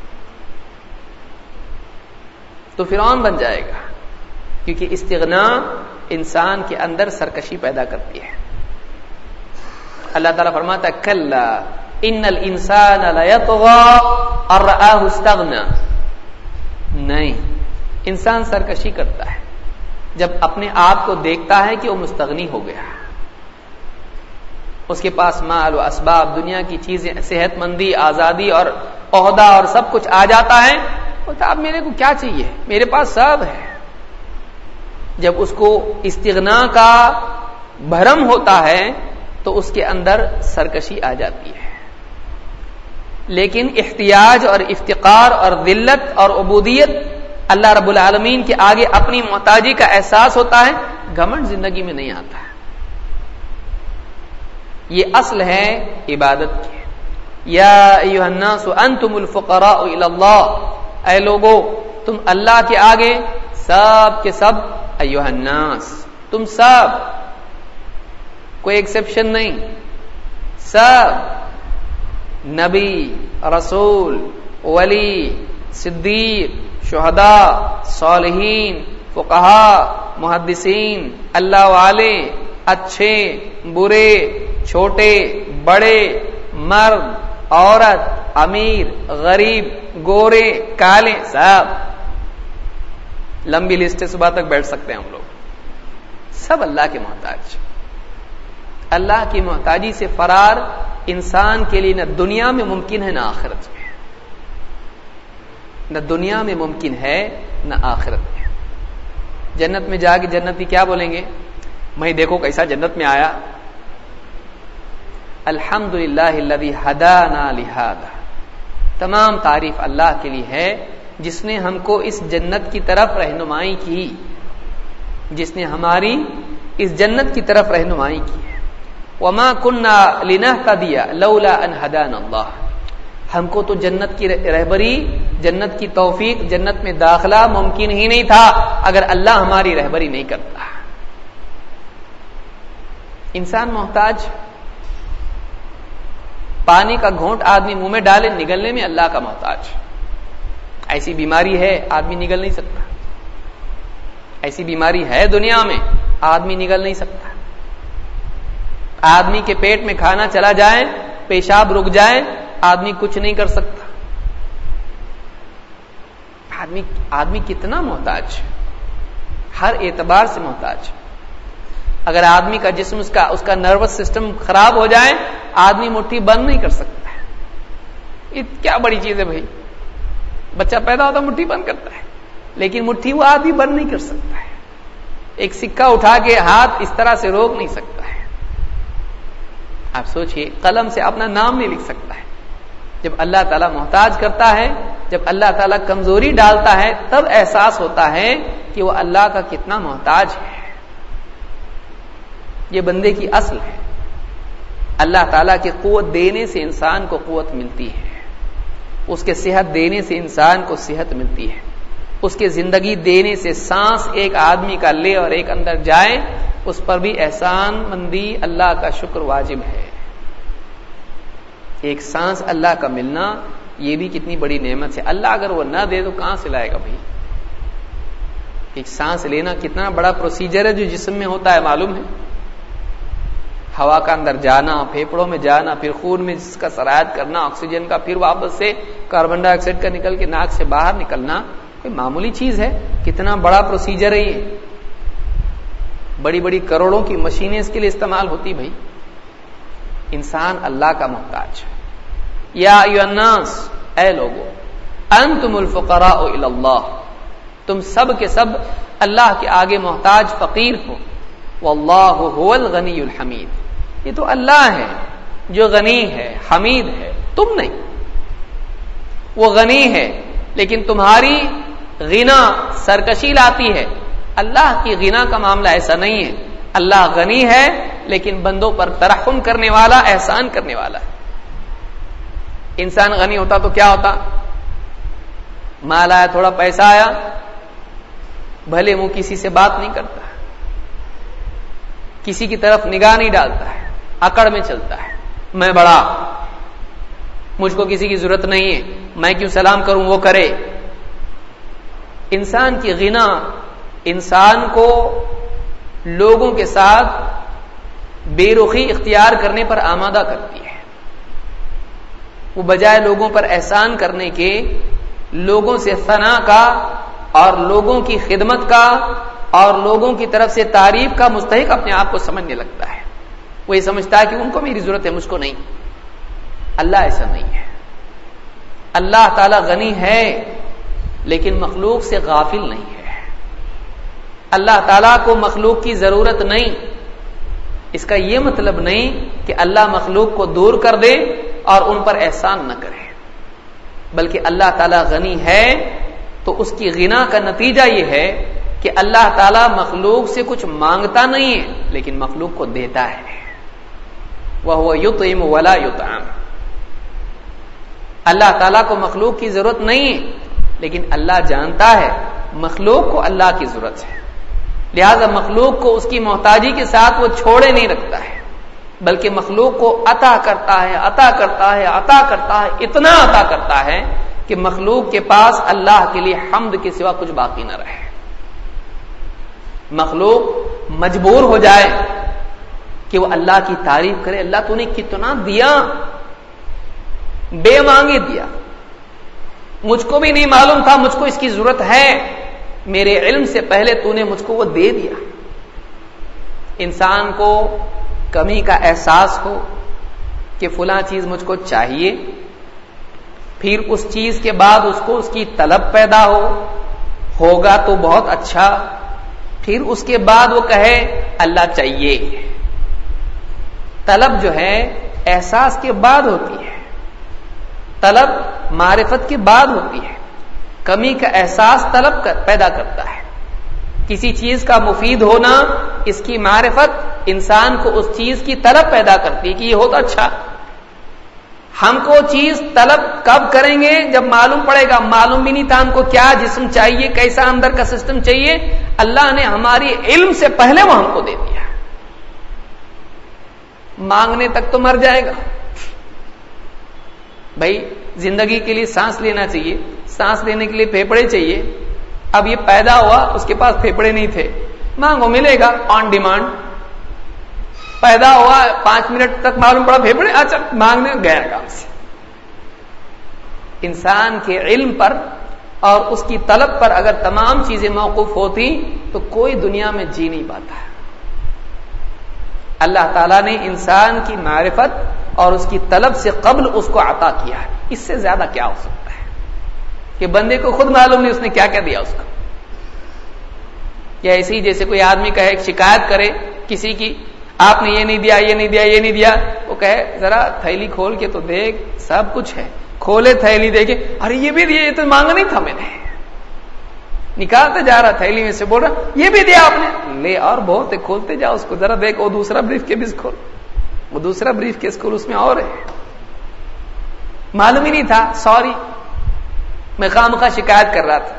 تو فرعون بن جائے گا، کیونکہ استغنا انسان کے اندر سرکشی پیدا کرتی ہے. اللہ تعالیٰ فرماتا ہے کلا ان الانسان لیطغی ان رآہ استغنی. نہیں، انسان سرکشی کرتا ہے جب اپنے آپ کو دیکھتا ہے کہ وہ مستغنی ہو گیا، اس کے پاس مال و اسباب، دنیا کی چیزیں، صحت مندی، آزادی اور عہدہ اور سب کچھ آ جاتا ہے. بولتا اب میرے کو کیا چاہیے، میرے پاس سب ہے. جب اس کو استغنا کا بھرم ہوتا ہے تو اس کے اندر سرکشی آ جاتی ہے. لیکن احتیاج اور افتقار اور ذلت اور عبودیت اللہ رب العالمین کے آگے اپنی محتاجی کا احساس ہوتا ہے، گھمنڈ زندگی میں نہیں آتا ہے. یہ اصل ہے عبادت کی. یا ایھا الناس انتم الفقراء الی اللہ. اے لوگو تم اللہ کے آگے سب کے سب، ایھا الناس تم سب، کوئی ایکسپشن نہیں، سب، نبی، رسول، ولی، صدیق، شہداء، صالحین، فقہاء، محدثین، اللہ والے، اچھے، برے، چھوٹے، بڑے، مرد، عورت، امیر، غریب، گورے، کالے، سب. لمبی لسٹ صبح تک بیٹھ سکتے ہیں ہم لوگ. سب اللہ کے محتاج. اللہ کی محتاجی سے فرار انسان کے لیے نہ دنیا میں ممکن ہے نہ آخرت میں. نہ دنیا میں ممکن ہے نہ آخرت میں. جنت میں جا کے جنتی کیا بولیں گے؟ میں دیکھو کیسا جنت میں آیا. الحمدللہ الذی ہدانا لہذا. تمام تعریف اللہ کے لیے ہے جس نے ہم کو اس جنت کی طرف رہنمائی کی، جس نے ہماری اس جنت کی طرف رہنمائی کی ہے. وما كنا لنهتدي لولا ان هدانا اللہ. ہم کو تو جنت کی رہبری، جنت کی توفیق، جنت میں داخلہ ممکن ہی نہیں تھا اگر اللہ ہماری رہبری نہیں کرتا. انسان محتاج. پانی کا گھونٹ آدمی منہ میں ڈالے نگلنے میں اللہ کا محتاج. ایسی بیماری ہے آدمی نگل نہیں سکتا. ایسی بیماری ہے دنیا میں آدمی نگل نہیں سکتا. آدمی کے پیٹ میں کھانا چلا جائے، پیشاب رک جائے، آدمی کچھ نہیں کر سکتا. آدمی آدمی کتنا محتاج، ہر اعتبار سے محتاج. اگر آدمی کا جسم، اس کا اس کا نروس سسٹم خراب ہو جائے، آدمی مٹھی بند نہیں کر سکتا ہے. یہ کیا بڑی چیز ہے بھائی. بچہ پیدا ہوتا مٹھی بند کرتا ہے، لیکن مٹھی وہ آدمی بند نہیں کر سکتا ہے. ایک سکہ اٹھا کے ہاتھ اس طرح سے روک نہیں سکتا ہے. آپ سوچئے، قلم سے اپنا نام نہیں لکھ سکتا ہے. جب اللہ تعالیٰ محتاج کرتا ہے، جب اللہ تعالیٰ کمزوری ڈالتا ہے، تب احساس ہوتا ہے کہ وہ اللہ کا کتنا محتاج ہے. یہ بندے کی اصل ہے. اللہ تعالیٰ کی قوت دینے سے انسان کو قوت ملتی ہے، اس کے صحت دینے سے انسان کو صحت ملتی ہے، اس کے زندگی دینے سے سانس ایک آدمی کا لے اور ایک اندر جائے، اس پر بھی احسان مندی اللہ کا شکر واجب ہے. ایک سانس اللہ کا ملنا یہ بھی کتنی بڑی نعمت ہے. اللہ اگر وہ نہ دے تو کہاں سے لائے گا بھائی. ایک سانس لینا کتنا بڑا پروسیجر ہے جو جسم میں ہوتا ہے، معلوم ہے. ہوا کا اندر جانا، پھیپڑوں میں جانا، پھر خون میں جس کا سرایت کرنا آکسیجن کا، پھر واپس سے کاربن ڈائی آکسائڈ کا نکل کے ناک سے باہر نکلنا کوئی معمولی چیز ہے؟ کتنا بڑا پروسیجر ہے یہ. بڑی بڑی کروڑوں کی مشینیں اس کے لیے استعمال ہوتی بھائی. انسان اللہ کا محتاج. یا ایھا الناس، اے لوگو، انتم الفقراء الی اللہ. تم سب کے سب اللہ کے آگے محتاج فقیر ہو. واللہ هو الغنی الحمید. یہ تو اللہ ہے جو غنی ہے، حمید ہے، تم نہیں. وہ غنی ہے لیکن تمہاری غنا سرکشی لاتی ہے. اللہ کی غنا کا معاملہ ایسا نہیں ہے. اللہ غنی ہے لیکن بندوں پر ترحم کرنے والا، احسان کرنے والا ہے۔ انسان غنی ہوتا تو کیا ہوتا؟ مال آیا، تھوڑا پیسہ آیا، بھلے وہ کسی سے بات نہیں کرتا، کسی کی طرف نگاہ نہیں ڈالتا ہے، اکڑ میں چلتا ہے، میں بڑا، مجھ کو کسی کی ضرورت نہیں ہے، میں کیوں سلام کروں، وہ کرے۔ انسان کی غنا انسان کو لوگوں کے ساتھ بے رخی اختیار کرنے پر آمادہ کرتی ہے۔ وہ بجائے لوگوں پر احسان کرنے کے، لوگوں سے ثنا کا اور لوگوں کی خدمت کا اور لوگوں کی طرف سے تعریف کا مستحق اپنے آپ کو سمجھنے لگتا ہے۔ وہ یہ سمجھتا ہے کہ ان کو میری ضرورت ہے، مجھ کو نہیں۔ اللہ ایسا نہیں ہے۔ اللہ تعالی غنی ہے لیکن مخلوق سے غافل نہیں ہے۔ اللہ تعالیٰ کو مخلوق کی ضرورت نہیں۔ اس کا یہ مطلب نہیں کہ اللہ مخلوق کو دور کر دے اور ان پر احسان نہ کرے، بلکہ اللہ تعالیٰ غنی ہے تو اس کی غنا کا نتیجہ یہ ہے کہ اللہ تعالیٰ مخلوق سے کچھ مانگتا نہیں ہے لیکن مخلوق کو دیتا ہے۔ وَهُوَ يُطْعِمُ وَلَا يُطْعَمُ۔ اللہ تعالیٰ کو مخلوق کی ضرورت نہیں ہے لیکن اللہ جانتا ہے مخلوق کو اللہ کی ضرورت ہے، لہذا مخلوق کو اس کی محتاجی کے ساتھ وہ چھوڑے نہیں رکھتا ہے، بلکہ مخلوق کو عطا کرتا ہے، عطا کرتا ہے، عطا کرتا ہے، اتنا عطا کرتا ہے کہ مخلوق کے پاس اللہ کے لیے حمد کے سوا کچھ باقی نہ رہے۔ مخلوق مجبور ہو جائے کہ وہ اللہ کی تعریف کرے، اللہ تو نے کتنا دیا، بے مانگے دیا، مجھ کو بھی نہیں معلوم تھا مجھ کو اس کی ضرورت ہے، میرے علم سے پہلے تو نے مجھ کو وہ دے دیا۔ انسان کو کمی کا احساس ہو کہ فلاں چیز مجھ کو چاہیے، پھر اس چیز کے بعد اس کو اس کی طلب پیدا ہو، ہوگا تو بہت اچھا، پھر اس کے بعد وہ کہے اللہ چاہیے۔ طلب جو ہے احساس کے بعد ہوتی ہے، طلب معرفت کے بعد ہوتی ہے۔ کمی کا احساس طلب پیدا کرتا ہے۔ کسی چیز کا مفید ہونا، اس کی معرفت انسان کو اس چیز کی طلب پیدا کرتی ہے کہ یہ ہوتا اچھا۔ ہم کو چیز طلب کب کریں گے؟ جب معلوم پڑے گا۔ معلوم بھی نہیں تھا ہم کو کیا جسم چاہیے، کیسا اندر کا سسٹم چاہیے، اللہ نے ہماری علم سے پہلے وہ ہم کو دے دیا۔ مانگنے تک تو مر جائے گا۔ بھائی زندگی کے لیے سانس لینا چاہیے، سانس لینے کے لیے پھیپھڑے چاہیے، اب یہ پیدا ہوا اس کے پاس پھیپھڑے نہیں تھے، مانگو ملے گا آن ڈیمانڈ۔ پیدا ہوا پانچ منٹ تک معلوم پڑا پھیپھڑے، اچھا مانگنے گیا کام سے۔ انسان کے علم پر اور اس کی طلب پر اگر تمام چیزیں موقوف ہوتی تو کوئی دنیا میں جی نہیں پاتا۔ اللہ تعالیٰ نے انسان کی معرفت اور اس کی طلب سے قبل اس کو عطا کیا ہے، اس سے زیادہ کیا ہو سکتا ہے کہ بندے کو خود معلوم نہیں اس نے کیا کیا دیا اس کو۔ یا ایسے ہی جیسے کوئی آدمی کہے، شکایت کرے کسی کی، آپ نے یہ نہیں دیا، یہ نہیں دیا، یہ نہیں دیا، وہ کہے ذرا تھیلی کھول کے تو دیکھ، سب کچھ ہے، کھولے تھیلی دیکھے، ارے یہ بھی دیا، یہ تو مانگا نہیں تھا میں نے، نکالتے جا رہا تھیلی میں سے، بول رہا یہ بھی دیا آپ نے، لے اور بہت ہے، کھولتے جاؤ اس کو، ذرا دیکھ، وہ دوسرا بریف کیس کھول، وہ دوسرا بریف کیس کھول، اس میں اور ہے، معلوم ہی نہیں تھا، سوری، میں خواہ مخواہ شکایت کر رہا تھا۔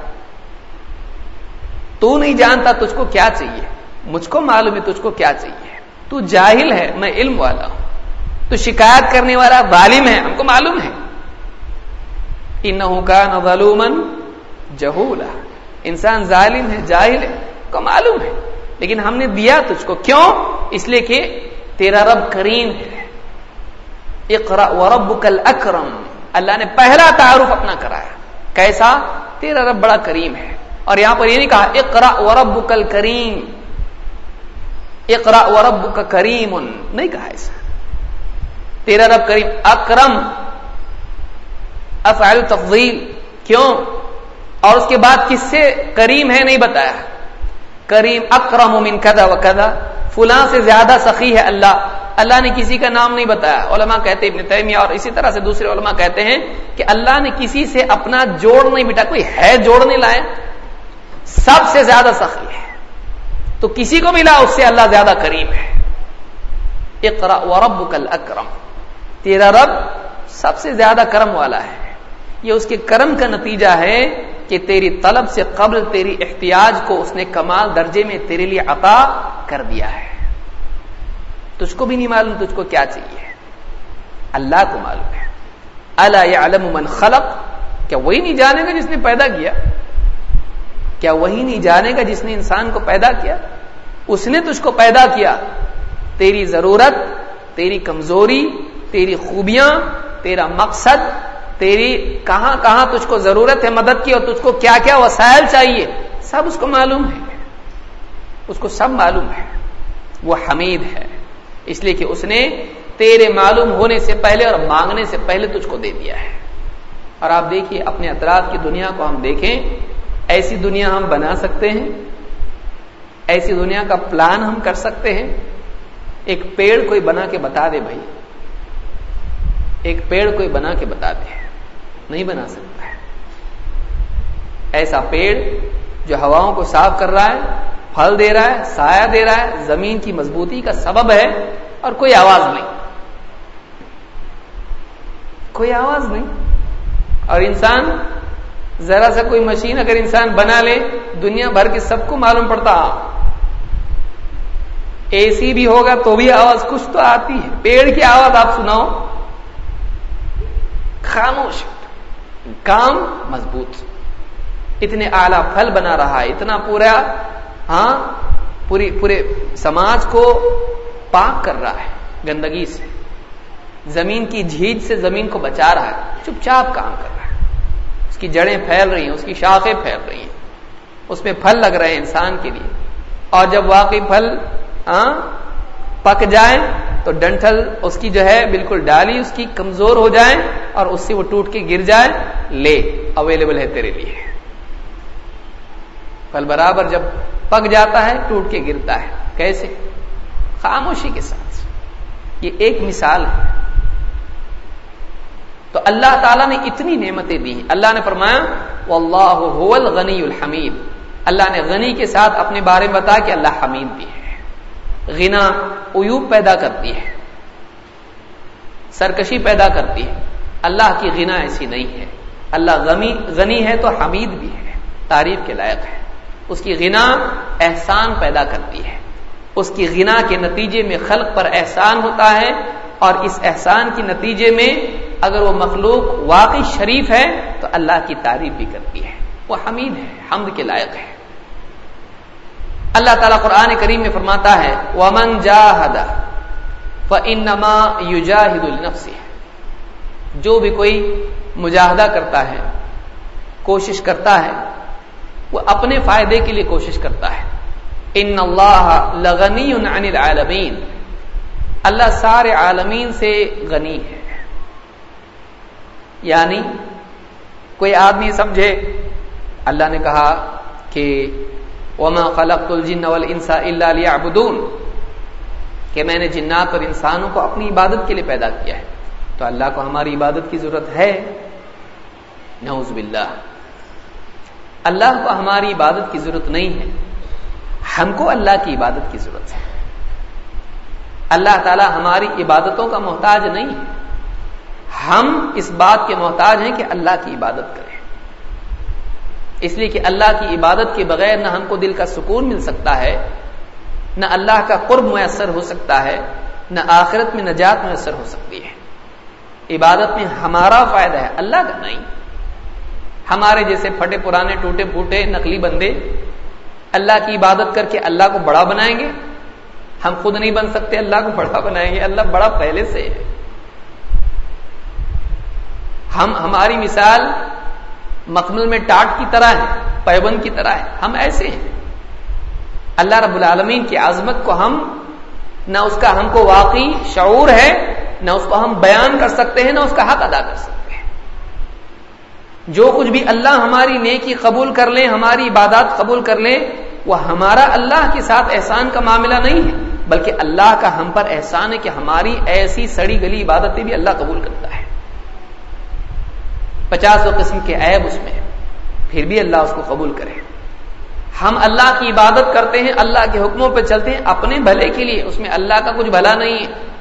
تو نہیں جانتا تجھ کو کیا چاہیے، مجھ کو معلوم ہے تجھ کو کیا چاہیے، تو جاہل ہے، میں علم والا ہوں، تو شکایت کرنے والا ظالم ہے، ہم کو معلوم ہے۔ انہ کان ظلوما جہولا، انسان ظالم ہے، جاہل ہے، کو معلوم ہے، لیکن ہم نے دیا تجھ کو، کیوں؟ اس لیے کہ تیرا رب کریم ہے۔ اقرأ وربک الاکرم، اللہ نے پہلا تعارف اپنا کرایا، کیسا؟ تیرا رب بڑا کریم ہے۔ اور یہاں پر یہ نہیں کہا اقرأ وربک الکریم، اقرأ وربک کریم، نہیں کہا ایسا، تیرا رب کریم، اکرم افعل تفضیل، کیوں؟ اور اس کے بعد کس سے کریم ہے نہیں بتایا، کریم اکرم من کذا و کذا، فلاں سے زیادہ سخی ہے اللہ، اللہ نے کسی کا نام نہیں بتایا۔ علماء کہتے ہیں، ابن تیمیہ اور اسی طرح سے دوسرے علماء کہتے ہیں کہ اللہ نے کسی سے اپنا جوڑ نہیں بٹا، کوئی ہے جوڑنے لائے، سب سے زیادہ سخی ہے، تو کسی کو ملا اس سے اللہ زیادہ کریم ہے۔ اقرأ وربک الاکرم، تیرا رب سب سے زیادہ کرم والا ہے. یہ اس کے کرم کا نتیجہ ہے کہ تیری طلب سے قبل تیری احتیاج کو اس نے کمال درجے میں تیرے لیے عطا کر دیا ہے. تجھ کو بھی نہیں معلوم تجھ کو کیا چاہیے، اللہ کو معلوم ہے. الا یعلم من خلق، کیا وہی نہیں جانے گا جس نے پیدا کیا؟ کیا وہی نہیں جانے گا جس نے انسان کو پیدا کیا؟ اس نے تجھ کو پیدا کیا، تیری ضرورت، تیری کمزوری، تیری خوبیاں، تیرا مقصد، تیری کہاں کہاں تجھ کو ضرورت ہے مدد کی اور تجھ کو کیا کیا وسائل چاہیے، سب اس کو معلوم ہے، اس کو سب معلوم ہے. وہ حمید ہے اس لیے کہ اس نے تیرے معلوم ہونے سے پہلے اور مانگنے سے پہلے تجھ کو دے دیا ہے. اور آپ دیکھیے اپنے اطراف کی دنیا کو ہم دیکھیں، ایسی دنیا ہم بنا سکتے ہیں، ایسی دنیا کا پلان ہم کر سکتے ہیں. ایک پیڑ کوئی بنا کے بتا دے بھائی، ایک پیڑ کوئی بنا کے بتا دے، نہیں بنا سکتا ہے. ایسا پیڑ جو ہواؤں کو صاف کر رہا ہے، پھل دے رہا ہے، سایہ دے رہا ہے، زمین کی مضبوطی کا سبب ہے، اور کوئی آواز نہیں، کوئی آواز نہیں. اور انسان ذرا سا کوئی مشین اگر انسان بنا لے، دنیا بھر کے سب کو معلوم پڑتا، اے سی بھی ہوگا تو بھی آواز کچھ تو آتی ہے. پیڑ کی آواز آپ سناؤ، خاموش، کام مضبوط، اتنے اعلیٰ پھل بنا رہا ہے، اتنا پورا ہاں پوری پورے سماج کو پاک کر رہا ہے گندگی سے، زمین کی جھیج سے زمین کو بچا رہا ہے، چپ چاپ کام کر رہا ہے. اس کی جڑیں پھیل رہی ہیں، اس کی شاخیں پھیل رہی ہیں، اس میں پھل لگ رہے ہیں انسان کے لیے. اور جب واقعی پھل ہاں پک جائیں تو ڈنٹل اس کی جو ہے بالکل ڈالی اس کی کمزور ہو جائے اور اس سے وہ ٹوٹ کے گر جائے، لے اویلیبل ہے تیرے لیے. پھل برابر جب پک جاتا ہے ٹوٹ کے گرتا ہے، کیسے؟ خاموشی کے ساتھ. یہ ایک مثال ہے. تو اللہ تعالیٰ نے اتنی نعمتیں دی ہیں. اللہ نے فرمایا واللہ هو الغنی الحمید، اللہ نے غنی کے ساتھ اپنے بارے میں بتایا کہ اللہ حمید بھی ہے. غنا عیوب پیدا کرتی ہے، سرکشی پیدا کرتی ہے. اللہ کی غنا ایسی نہیں ہے. اللہ غنی غنی ہے تو حمید بھی ہے، تعریف کے لائق ہے. اس کی غنا احسان پیدا کرتی ہے. اس کی غنا کے نتیجے میں خلق پر احسان ہوتا ہے، اور اس احسان کے نتیجے میں اگر وہ مخلوق واقعی شریف ہے تو اللہ کی تعریف بھی کرتی ہے. وہ حمید ہے، حمد کے لائق ہے. اللہ تعالیٰ قرآن کریم میں فرماتا ہے وَمَنْ جَاهَدَ فَإِنَّمَا يُجَاهِدُ لِنَفْسِهِ، جو بھی کوئی مجاہدہ کرتا ہے، کوشش کرتا ہے، وہ اپنے فائدے کے لیے کوشش کرتا ہے. ان اللہ لغنی عن العالمین، اللہ سارے عالمین سے غنی ہے. یعنی کوئی آدمی سمجھے اللہ نے کہا کہ وما خلقت الجن والانس الا ليعبدون، کہ میں نے جنات اور انسانوں کو اپنی عبادت کے لیے پیدا کیا ہے، تو اللہ کو ہماری عبادت کی ضرورت ہے؟ نعوذ باللہ، اللہ کو ہماری عبادت کی ضرورت نہیں ہے، ہم کو اللہ کی عبادت کی ضرورت ہے. اللہ تعالی ہماری عبادتوں کا محتاج نہیں ہے، ہم اس بات کے محتاج ہیں کہ اللہ کی عبادت کریں. اس لیے کہ اللہ کی عبادت کے بغیر نہ ہم کو دل کا سکون مل سکتا ہے، نہ اللہ کا قرب میسر ہو سکتا ہے، نہ آخرت میں نجات میسر ہو سکتی ہے. عبادت میں ہمارا فائدہ ہے، اللہ کا نہیں. ہمارے جیسے پھٹے پرانے ٹوٹے پھوٹے نقلی بندے اللہ کی عبادت کر کے اللہ کو بڑا بنائیں گے؟ ہم خود نہیں بن سکتے، اللہ کو بڑا بنائیں گے؟ اللہ بڑا پہلے سے ہے. ہم ہماری مثال مخمل میں ٹاٹ کی طرح ہے، پیبند کی طرح ہے، ہم ایسے ہیں. اللہ رب العالمین کی عظمت کو ہم نہ اس کا ہم کو واقعی شعور ہے، نہ اس کو ہم بیان کر سکتے ہیں، نہ اس کا حق ادا کر سکتے ہیں. جو کچھ بھی اللہ ہماری نیکی قبول کر لیں، ہماری عبادات قبول کر لیں، وہ ہمارا اللہ کے ساتھ احسان کا معاملہ نہیں ہے، بلکہ اللہ کا ہم پر احسان ہے کہ ہماری ایسی سڑی گلی عبادتیں بھی اللہ قبول کرتا ہے. پچاسوں قسم کے عیب اس میں ہے، پھر بھی اللہ اس کو قبول کرے. ہم اللہ کی عبادت کرتے ہیں، اللہ کے حکموں پہ چلتے ہیں اپنے بھلے کے لیے، اس میں اللہ کا کچھ بھلا نہیں ہے.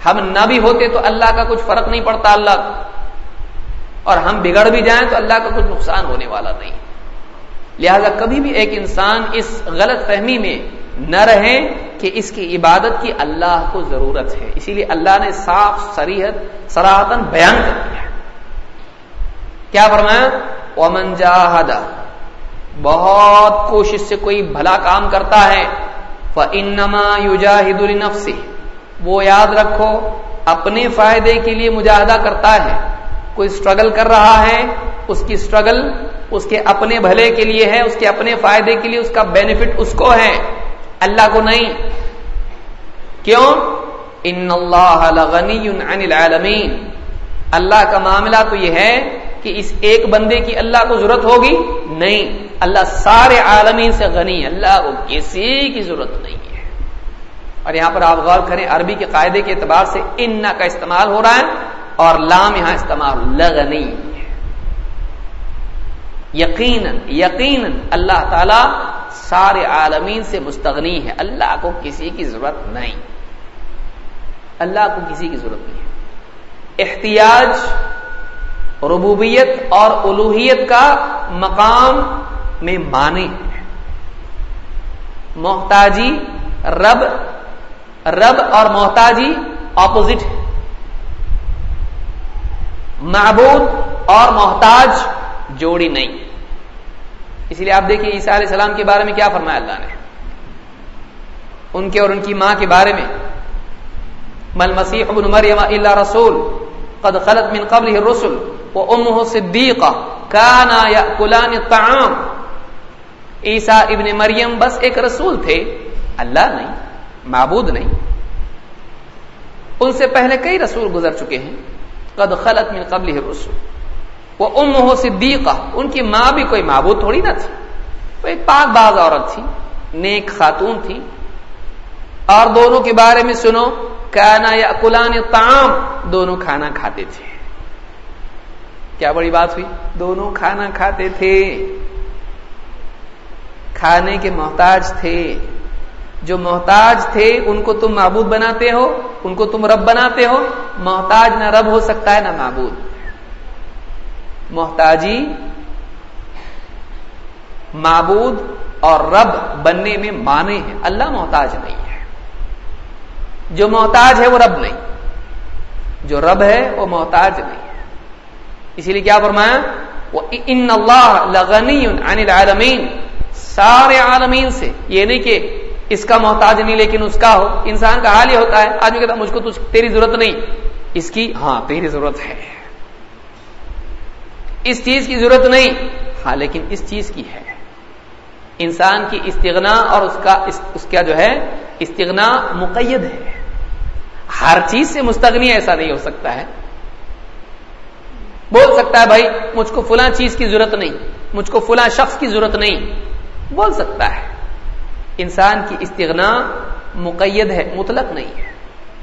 ہم نہ بھی ہوتے تو اللہ کا کچھ فرق نہیں پڑتا اللہ کو، اور ہم بگڑ بھی جائیں تو اللہ کا کچھ نقصان ہونے والا نہیں۔ لہذا کبھی بھی ایک انسان اس غلط فہمی میں نہ رہے کہ اس کی عبادت کی اللہ کو ضرورت ہے، اسی لیے اللہ نے صاف صریحت صراحتاً بیان کر دیا۔ کیا فرمایا؟ وَمَنْ جَاهَدَ، بہت کوشش سے کوئی بھلا کام کرتا ہے، فَإِنَّمَا يُجَاهِدُ لِنَفْسِهِ، وہ یاد رکھو اپنے فائدے کے لیے مجاہدہ کرتا ہے۔ کوئی سٹرگل کر رہا ہے، اس کی سٹرگل اس کے اپنے بھلے کے لیے ہے، اس کے اپنے فائدے کے لیے، اس کا بینیفٹ اس کو ہے، اللہ کو نہیں۔ کیوں؟ ان اللہ لغنی عن العالمین، اللہ کا معاملہ تو یہ ہے کہ اس ایک بندے کی اللہ کو ضرورت ہوگی نہیں، اللہ سارے عالمین سے غنی ہے، اللہ کو کسی کی ضرورت نہیں ہے۔ اور یہاں پر آپ غور کریں، عربی کے قاعدے کے اعتبار سے ان کا استعمال ہو رہا ہے اور لام یہاں استعمال لغنی ہے۔ یقیناً یقیناً اللہ تعالی سارے عالمین سے مستغنی ہے، اللہ کو کسی کی ضرورت نہیں، اللہ کو کسی کی ضرورت نہیں ہے۔ احتیاج ربوبیت اور الوہیت کا مقام میں معنی ہے، محتاجی رب رب اور محتاجی اپوزٹ ہے، معبود اور محتاج جوڑی نہیں۔ اس لیے آپ دیکھیے عیسیٰ علیہ السلام کے بارے میں کیا فرمایا اللہ نے، ان کے اور ان کی ماں کے بارے میں، مل مسیح ابن مریم الا رسول قد خلت من قبله الرسل وامه صدیقہ کانا یاکلان الطعام، عیسیٰ ابن مریم بس ایک رسول تھے، اللہ نہیں، معبود نہیں۔ ان سے پہلے کئی رسول گزر چکے ہیں، قد خلت من قبله الرسل وامه صدیقہ، ان کی ماں بھی کوئی معبود تھوڑی نہ تھی، وہ ایک پاک باز عورت تھی، نیک خاتون تھی۔ اور دونوں کے بارے میں سنو، کانا یاکلان الطعام، دونوں کھانا کھاتے تھے۔ کیا بڑی بات ہوئی، دونوں کھانا کھاتے تھے، کھانے کے محتاج تھے۔ جو محتاج تھے ان کو تم معبود بناتے ہو، ان کو تم رب بناتے ہو۔ محتاج نہ رب ہو سکتا ہے نہ معبود، محتاجی معبود اور رب بننے میں معنی ہے، اللہ محتاج نہیں ہے۔ جو محتاج ہے وہ رب نہیں، جو رب ہے وہ محتاج نہیں ہے۔ اسی لیے کیا فرمایا؟ وَإِنَّ اللَّهَ لَغَنِيٌّ عَنِ الْعَالَمِينَ، سارے عالمین سے، یہ نہیں کہ اس کا محتاج نہیں لیکن اس کا ہو۔ انسان کا حال یہ ہوتا ہے، آدمی کہتا ہے مجھ کو تجھ تیری ضرورت نہیں، اس کی ہاں تیری ضرورت ہے، اس چیز کی ضرورت نہیں، ہاں لیکن اس چیز کی ہے۔ انسان کی استغنا اور اس کا اس کا جو ہے استغنا مقید ہے، ہر چیز سے مستغنی ایسا نہیں ہو سکتا ہے۔ بول سکتا ہے بھائی مجھ کو فلاں چیز کی ضرورت نہیں، مجھ کو فلاں شخص کی ضرورت نہیں، بول سکتا ہے۔ انسان کی استغنا مقید ہے، مطلق نہیں ہے۔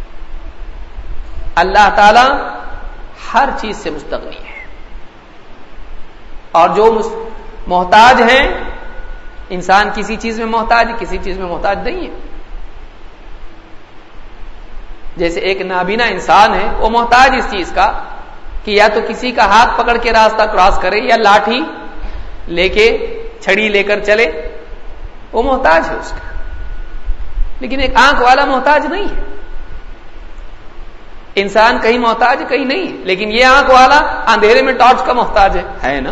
اللہ تعالی ہر چیز سے مستغنی ہے، اور جو محتاج ہیں، انسان کسی چیز میں محتاج ہے، کسی چیز میں محتاج نہیں ہے۔ جیسے ایک نابینا انسان ہے، وہ محتاج اس چیز کا کہ یا تو کسی کا ہاتھ پکڑ کے راستہ کراس کرے یا لاٹھی لے کے چھڑی لے کر چلے، وہ محتاج ہے اس کا۔ لیکن ایک آنکھ والا محتاج نہیں ہے۔ انسان کہیں محتاج کہیں نہیں ہے، لیکن یہ آنکھ والا اندھیرے میں ٹارچ کا محتاج ہے، ہے نا؟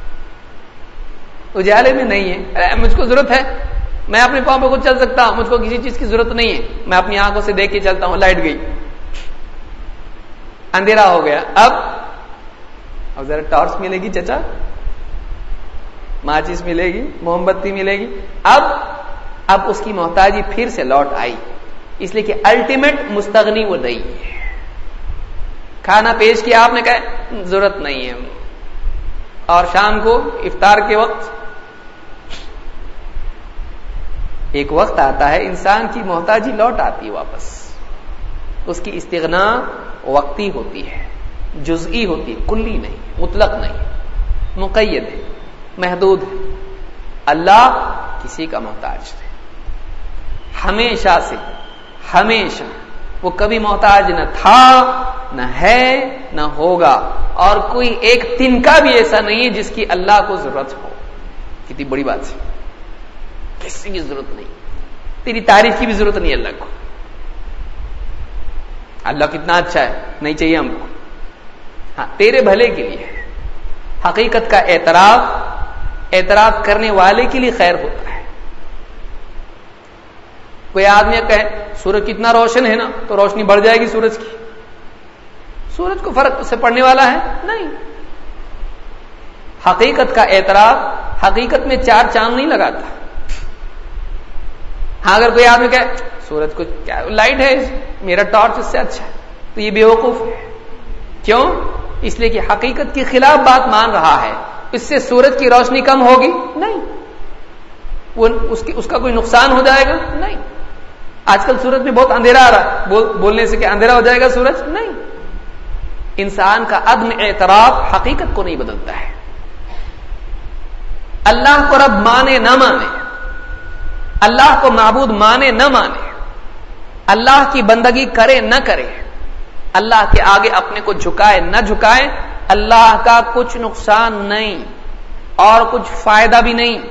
اجالے میں نہیں ہے۔ مجھ کو ضرورت ہے، میں اپنے پاؤں پہ خود چل سکتا ہوں، مجھ کو کسی چیز کی ضرورت نہیں ہے، میں اپنی آنکھوں سے دیکھ کے چلتا ہوں، لائٹ گئی، اندھیرا ہو گیا، اب اب ذرا ٹارچ ملے گی چچا، ماچس ملے گی، موم بتی ملے گی، اب اب اس کی محتاجی پھر سے لوٹ آئی، اس لیے کہ الٹیمیٹ مستغنی وہ نہیں ہے۔ کھانا پیش کیا، آپ نے کہا ضرورت نہیں ہے، اور شام کو افطار کے وقت ایک وقت آتا ہے انسان کی محتاجی لوٹ آتی ہے واپس، اس کی استغنا وقتی ہوتی ہے، جزئی ہوتی ہے، کلی نہیں، مطلق نہیں، مقید ہے، محدود ہے۔ اللہ کسی کا محتاج ہے، ہمیشہ سے ہمیشہ وہ کبھی محتاج نہ تھا، نہ ہے، نہ ہوگا، اور کوئی ایک تنکا بھی ایسا نہیں ہے جس کی اللہ کو ضرورت ہو۔ کتنی بڑی بات ہے، کسی کی ضرورت نہیں، تیری تعریف کی بھی ضرورت نہیں اللہ کو۔ اللہ کتنا اچھا ہے، نہیں چاہیے ہم کو، ہاں تیرے بھلے کے لیے۔ حقیقت کا اعتراف اعتراف کرنے والے کے لیے خیر ہوتا ہے۔ کوئی آدمی کہے سورج کتنا روشن ہے نا، تو روشنی بڑھ جائے گی سورج کی، سورج کو فرق سے پڑنے والا ہے نہیں۔ حقیقت کا اعتراف حقیقت میں چار چاند نہیں لگاتا۔ ہاں اگر کوئی آدمی کہے سورج کو کیا لائٹ ہے، میرا ٹارچ اس سے اچھا ہے، تو یہ بیوقوف ہے۔ کیوں؟ اس لیے کہ حقیقت کے خلاف بات مان رہا ہے۔ اس سے سورج کی روشنی کم ہوگی نہیں، وہ اس کی اس کا کوئی نقصان ہو جائے گا نہیں۔ آج کل سورج میں بہت اندھیرا آ رہا ہے، بول, بولنے سے کیا اندھیرا ہو جائے گا سورج؟ نہیں۔ انسان کا عدم اعتراف حقیقت کو نہیں بدلتا ہے۔ اللہ کو رب مانے نہ مانے، اللہ کو معبود مانے نہ مانے، اللہ کی بندگی کرے نہ کرے، اللہ کے آگے اپنے کو جھکائے نہ جھکائے، اللہ کا کچھ نقصان نہیں اور کچھ فائدہ بھی نہیں،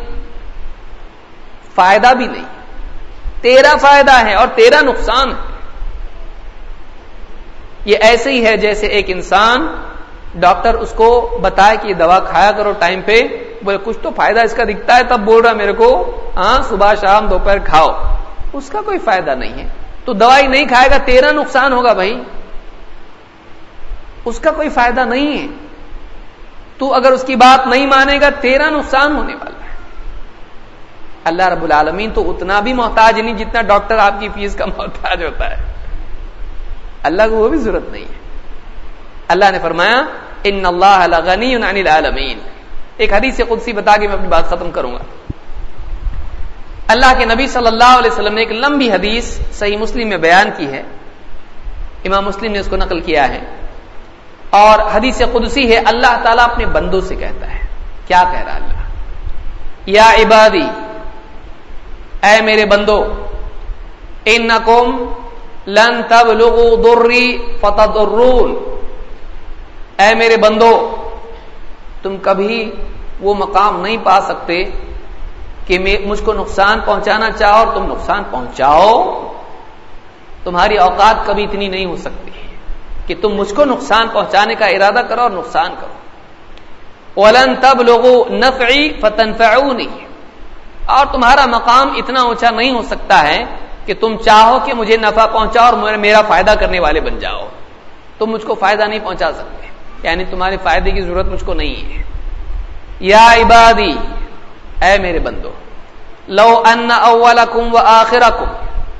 فائدہ بھی نہیں، تیرا فائدہ ہے اور تیرا نقصان ہے۔ یہ ایسے ہی ہے جیسے ایک انسان، ڈاکٹر اس کو بتائے کہ یہ دوا کھایا کرو ٹائم پہ، بولے کچھ تو فائدہ اس کا دکھتا ہے، تب بول رہا میرے کو ہاں صبح شام دوپہر کھاؤ، اس کا کوئی فائدہ نہیں ہے، تو دوائی نہیں کھائے گا تیرا نقصان ہوگا بھائی، اس کا کوئی فائدہ نہیں ہے۔ تو اگر اس کی بات نہیں مانے گا تیرا نقصان ہونے والا ہے۔ اللہ رب العالمین تو اتنا بھی محتاج نہیں جتنا ڈاکٹر آپ کی فیس کا محتاج ہوتا ہے، اللہ کو وہ بھی ضرورت نہیں ہے۔ اللہ نے فرمایا ان اللہ لغنی عن العالمین۔ ایک حدیث قدسی بتا کے میں اپنی بات ختم کروں گا۔ اللہ کے نبی صلی اللہ علیہ وسلم نے ایک لمبی حدیث صحیح مسلم میں بیان کی ہے، امام مسلم نے اس کو نقل کیا ہے، اور حدیث قدسی ہے، اللہ تعالیٰ اپنے بندوں سے کہتا ہے، کیا کہہ رہا اللہ؟ یا عبادی، اے میرے بندو، انکم لن تبلغوا ضری فتضرون، اے میرے بندو تم کبھی وہ مقام نہیں پا سکتے کہ مجھ کو نقصان پہنچانا چاہو اور تم نقصان پہنچاؤ، تمہاری اوقات کبھی اتنی نہیں ہو سکتی کہ تم مجھ کو نقصان پہنچانے کا ارادہ کرو اور نقصان کرو۔ وَلَن تَبْلُغُوا نَفْعِي فَتَنْفَعُونِي، اور تمہارا مقام اتنا اونچا نہیں ہو سکتا ہے کہ تم چاہو کہ مجھے نفع پہنچاؤ اور میرا فائدہ کرنے والے بن جاؤ، تم مجھ کو فائدہ نہیں پہنچا سکتے، یعنی تمہارے فائدے کی ضرورت مجھ کو نہیں ہے۔ یا عبادی، اے میرے بندو، لو ان اولکم وآخرکم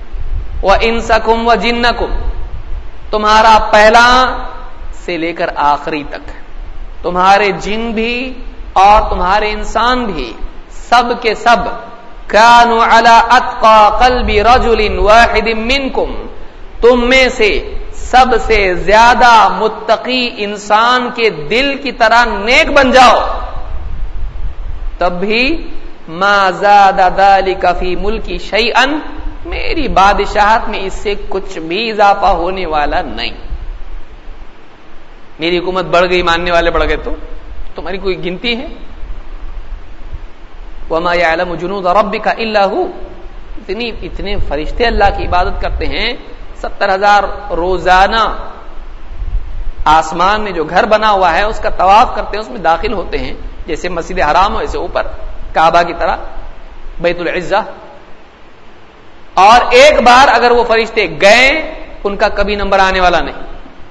وانسکم وجنکم، تمہارا پہلا سے لے کر آخری تک، تمہارے جن بھی اور تمہارے انسان بھی، سب کے سب، کانوا علی اتقى قلب رجل واحد منکم، تم میں سے سب سے زیادہ متقی انسان کے دل کی طرح نیک بن جاؤ، تب بھی ما زاد ذلك فی ملکی شیئا، میری بادشاہت میں اس سے کچھ بھی اضافہ ہونے والا نہیں۔ میری حکومت بڑھ گئی، ماننے والے بڑھ گئے، تو تمہاری کوئی گنتی ہے؟ وما يعلم جنود ربك الا هو، اتنی اتنے فرشتے اللہ کی عبادت کرتے ہیں، ستر ہزار روزانہ آسمان میں جو گھر بنا ہوا ہے اس کا طواف کرتے ہیں، اس میں داخل ہوتے ہیں، جیسے مسجد حرام ہو ایسے اوپر کعبہ کی طرح بیت العزہ، اور ایک بار اگر وہ فرشتے گئے ان کا کبھی نمبر آنے والا نہیں۔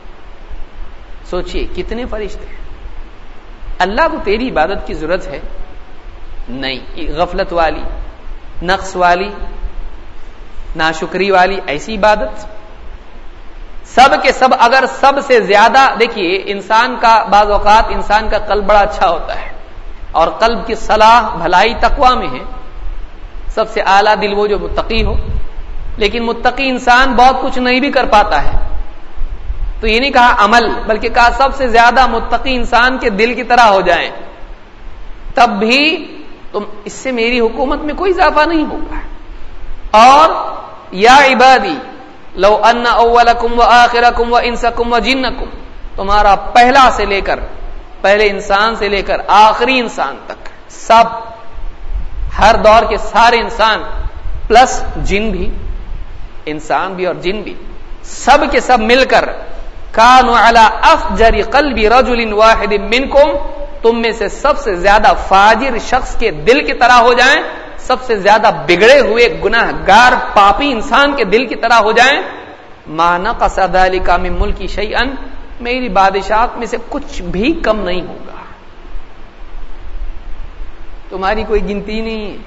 سوچئے کتنے فرشتے ہیں۔ اللہ کو تیری عبادت کی ضرورت ہے نہیں، غفلت والی، نقص والی، ناشکری والی ایسی عبادت، سب کے سب اگر سب سے زیادہ، دیکھیے انسان کا بعض اوقات انسان کا قلب بڑا اچھا ہوتا ہے اور قلب کی صلاح بھلائی تقوی میں ہے، سب سے اعلیٰ دل وہ جو متقی ہو، لیکن متقی انسان بہت کچھ نہیں بھی کر پاتا ہے، تو یہ نہیں کہا عمل، بلکہ کہا سب سے زیادہ متقی انسان کے دل کی طرح ہو جائیں، تب بھی تم اس سے میری حکومت میں کوئی اضافہ نہیں ہوگا۔ اور یا عبادی لو ان اولکم وآخرکم وانسکم وجنکم، تمہارا پہلا سے لے کر پہلے انسان سے لے کر آخری انسان تک سب، ہر دور کے سارے انسان پلس جن بھی، انسان بھی اور جن بھی، سب کے سب مل کر کانوا علی افجر قلب رجل واحد منکم، تم میں سے سب سے زیادہ فاجر شخص کے دل کی طرح ہو جائیں، سب سے زیادہ بگڑے ہوئے گناہ گار پاپی انسان کے دل کی طرح ہو جائیں، ما نقص ذلک من ملکی شیئا، میری بادشاہت میں سے کچھ بھی کم نہیں ہوگا۔ تمہاری کوئی گنتی نہیں ہے،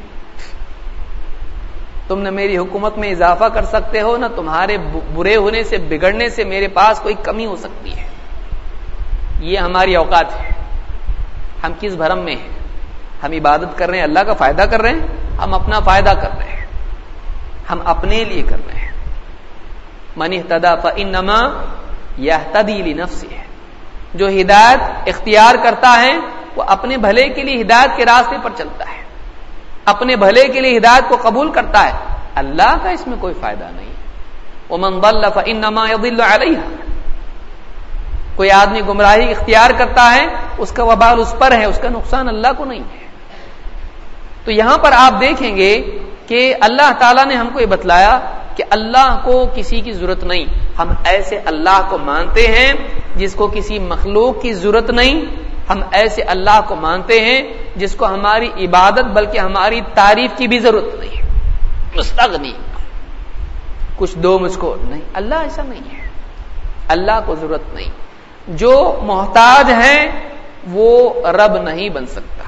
تم نہ میری حکومت میں اضافہ کر سکتے ہو، نہ تمہارے برے ہونے سے بگڑنے سے میرے پاس کوئی کمی ہو سکتی ہے۔ یہ ہماری اوقات ہے، ہم کس بھرم میں ہیں؟ ہم عبادت کر رہے ہیں، اللہ کا فائدہ کر رہے ہیں، ہم اپنا فائدہ کر رہے ہیں، ہم اپنے لیے کر رہے ہیں۔ من اہتدی فانما یہتدی لنفسہ، جو ہدایت اختیار کرتا ہے وہ اپنے بھلے کے لیے ہدایت کے راستے پر چلتا ہے، اپنے بھلے کے لیے ہدایت کو قبول کرتا ہے، اللہ کا اس میں کوئی فائدہ نہیں۔ ومن ضل فانما يضل علیہا، کوئی آدمی گمراہی اختیار کرتا ہے اس کا وبال اس پر ہے، اس کا نقصان اللہ کو نہیں ہے۔ تو یہاں پر آپ دیکھیں گے کہ اللہ تعالیٰ نے ہم کو یہ بتلایا کہ اللہ کو کسی کی ضرورت نہیں، ہم ایسے اللہ کو مانتے ہیں جس کو کسی مخلوق کی ضرورت نہیں، ہم ایسے اللہ کو مانتے ہیں جس کو ہماری عبادت بلکہ ہماری تعریف کی بھی ضرورت نہیں، مستغنی، کچھ دو مجھ کو نہیں، اللہ ایسا نہیں ہے، اللہ کو ضرورت نہیں۔ جو محتاج ہے وہ رب نہیں بن سکتا،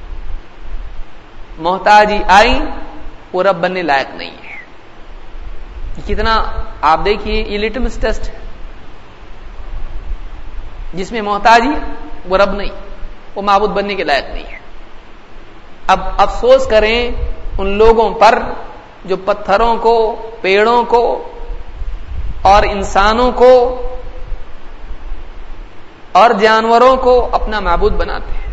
محتاجی آئی وہ رب بننے لائق نہیں ہے۔ کتنا آپ دیکھیے یہ لٹمس ٹیسٹ ہے، جس میں محتاجی وہ رب نہیں، وہ معبود بننے کے لائق نہیں ہے۔ اب افسوس کریں ان لوگوں پر جو پتھروں کو، پیڑوں کو اور انسانوں کو اور جانوروں کو اپنا معبود بناتے ہیں،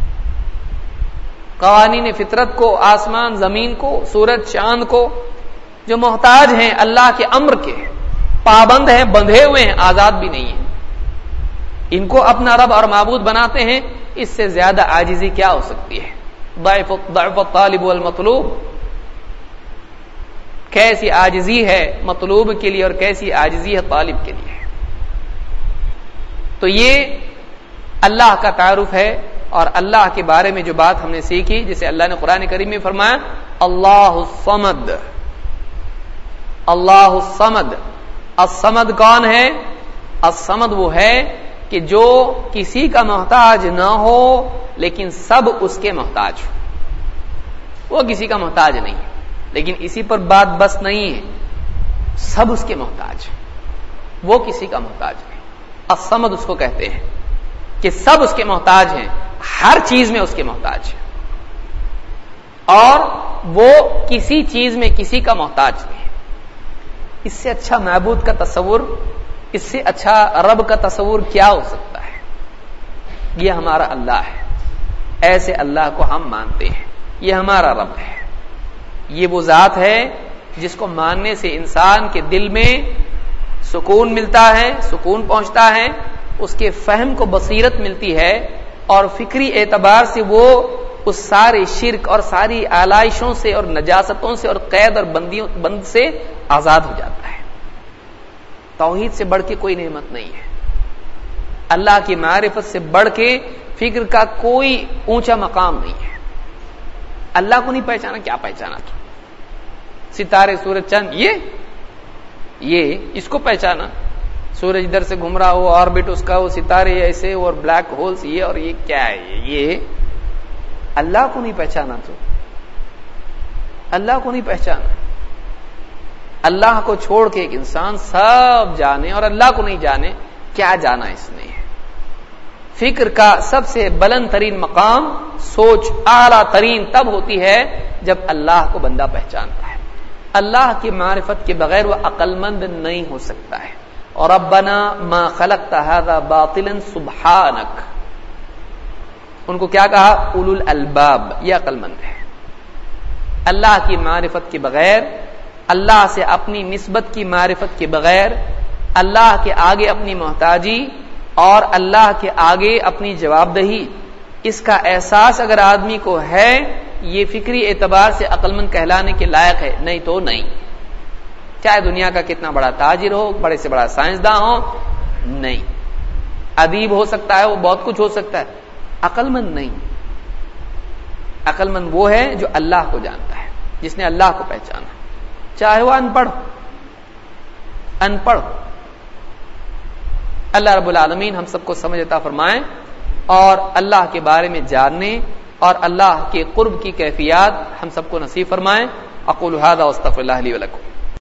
قوانین فطرت کو، آسمان زمین کو، سورج چاند کو، جو محتاج ہیں اللہ کے امر کے، پابند ہیں، بندھے ہوئے ہیں، آزاد بھی نہیں ہیں، ان کو اپنا رب اور معبود بناتے ہیں۔ اس سے زیادہ عاجزی کیا ہو سکتی ہے؟ ضعف ضعف الطالب والمطلوب، کیسی عاجزی ہے مطلوب کے لیے اور کیسی عاجزی ہے طالب کے لیے۔ تو یہ اللہ کا تعارف ہے، اور اللہ کے بارے میں جو بات ہم نے سیکھی، جسے اللہ نے قرآن کریم میں فرمایا اللہ الصمد، اللہ الصمد۔ الصمد کون ہے؟ الصمد وہ ہے کہ جو کسی کا محتاج نہ ہو لیکن سب اس کے محتاج ہو، وہ کسی کا محتاج نہیں، لیکن اسی پر بات بس نہیں ہے، سب اس کے محتاج ہیں، وہ کسی کا محتاج نہیں۔ الصمد اس کو کہتے ہیں کہ سب اس کے محتاج ہیں، ہر چیز میں اس کے محتاج ہیں، اور وہ کسی چیز میں کسی کا محتاج نہیں۔ اس سے اچھا معبود کا تصور، اس سے اچھا رب کا تصور کیا ہو سکتا ہے؟ یہ ہمارا اللہ ہے، ایسے اللہ کو ہم مانتے ہیں، یہ ہمارا رب ہے، یہ وہ ذات ہے جس کو ماننے سے انسان کے دل میں سکون ملتا ہے، سکون پہنچتا ہے، اس کے فہم کو بصیرت ملتی ہے، اور فکری اعتبار سے وہ اس سارے شرک اور ساری آلائشوں سے اور نجاستوں سے اور قید اور بندیوں بند سے آزاد ہو جاتا ہے۔ توحید سے بڑھ کے کوئی نعمت نہیں ہے، اللہ کی معرفت سے بڑھ کے فکر کا کوئی اونچا مقام نہیں ہے۔ اللہ کو نہیں پہچانا، کیا پہچانا تو؟ ستارے، سورج، چند، یہ یہ اس کو پہچانا، سورج ادھر سے گھوم رہا ہو، آربٹ اس کا، وہ ستارے ایسے اور بلیک ہولز یہ، اور یہ کیا ہے؟ یہ اللہ کو نہیں پہچانا تو، اللہ کو نہیں پہچانا۔ اللہ کو چھوڑ کے ایک انسان سب جانے اور اللہ کو نہیں جانے، کیا جانا اس نے؟ فکر کا سب سے بلند ترین مقام، سوچ اعلیٰ ترین تب ہوتی ہے جب اللہ کو بندہ پہچانتا ہے۔ اللہ کی معرفت کے بغیر وہ عقل مند نہیں ہو سکتا ہے۔ اور ربنا ما خلقت هذا باطلا سبحانک، ان کو کیا کہا؟ اولو الالباب، یہ عقل مند ہے۔ اللہ کی معرفت کے بغیر اللہ سے اپنی نسبت کی معرفت کے بغیر اللہ کے آگے اپنی محتاجی اور اللہ کے آگے اپنی جواب دہی، اس کا احساس اگر آدمی کو ہے، یہ فکری اعتبار سے عقل مند کہلانے کے لائق ہے، نہیں تو نہیں۔ چاہے دنیا کا کتنا بڑا تاجر ہو، بڑے سے بڑا سائنسداں ہو، نہیں۔ ادیب ہو سکتا ہے، وہ بہت کچھ ہو سکتا ہے، عقل مند نہیں۔ عقل مند وہ ہے جو اللہ کو جانتا ہے، جس نے اللہ کو پہچانا، چاہے وہ ان پڑھ ان پڑھ اللہ رب العالمین ہم سب کو سمجھ عطا فرمائے اور اللہ کے بارے میں جاننے اور اللہ کے قرب کی کیفیات ہم سب کو نصیب فرمائے۔ اقول هذا واستغفر الله لي ولكم۔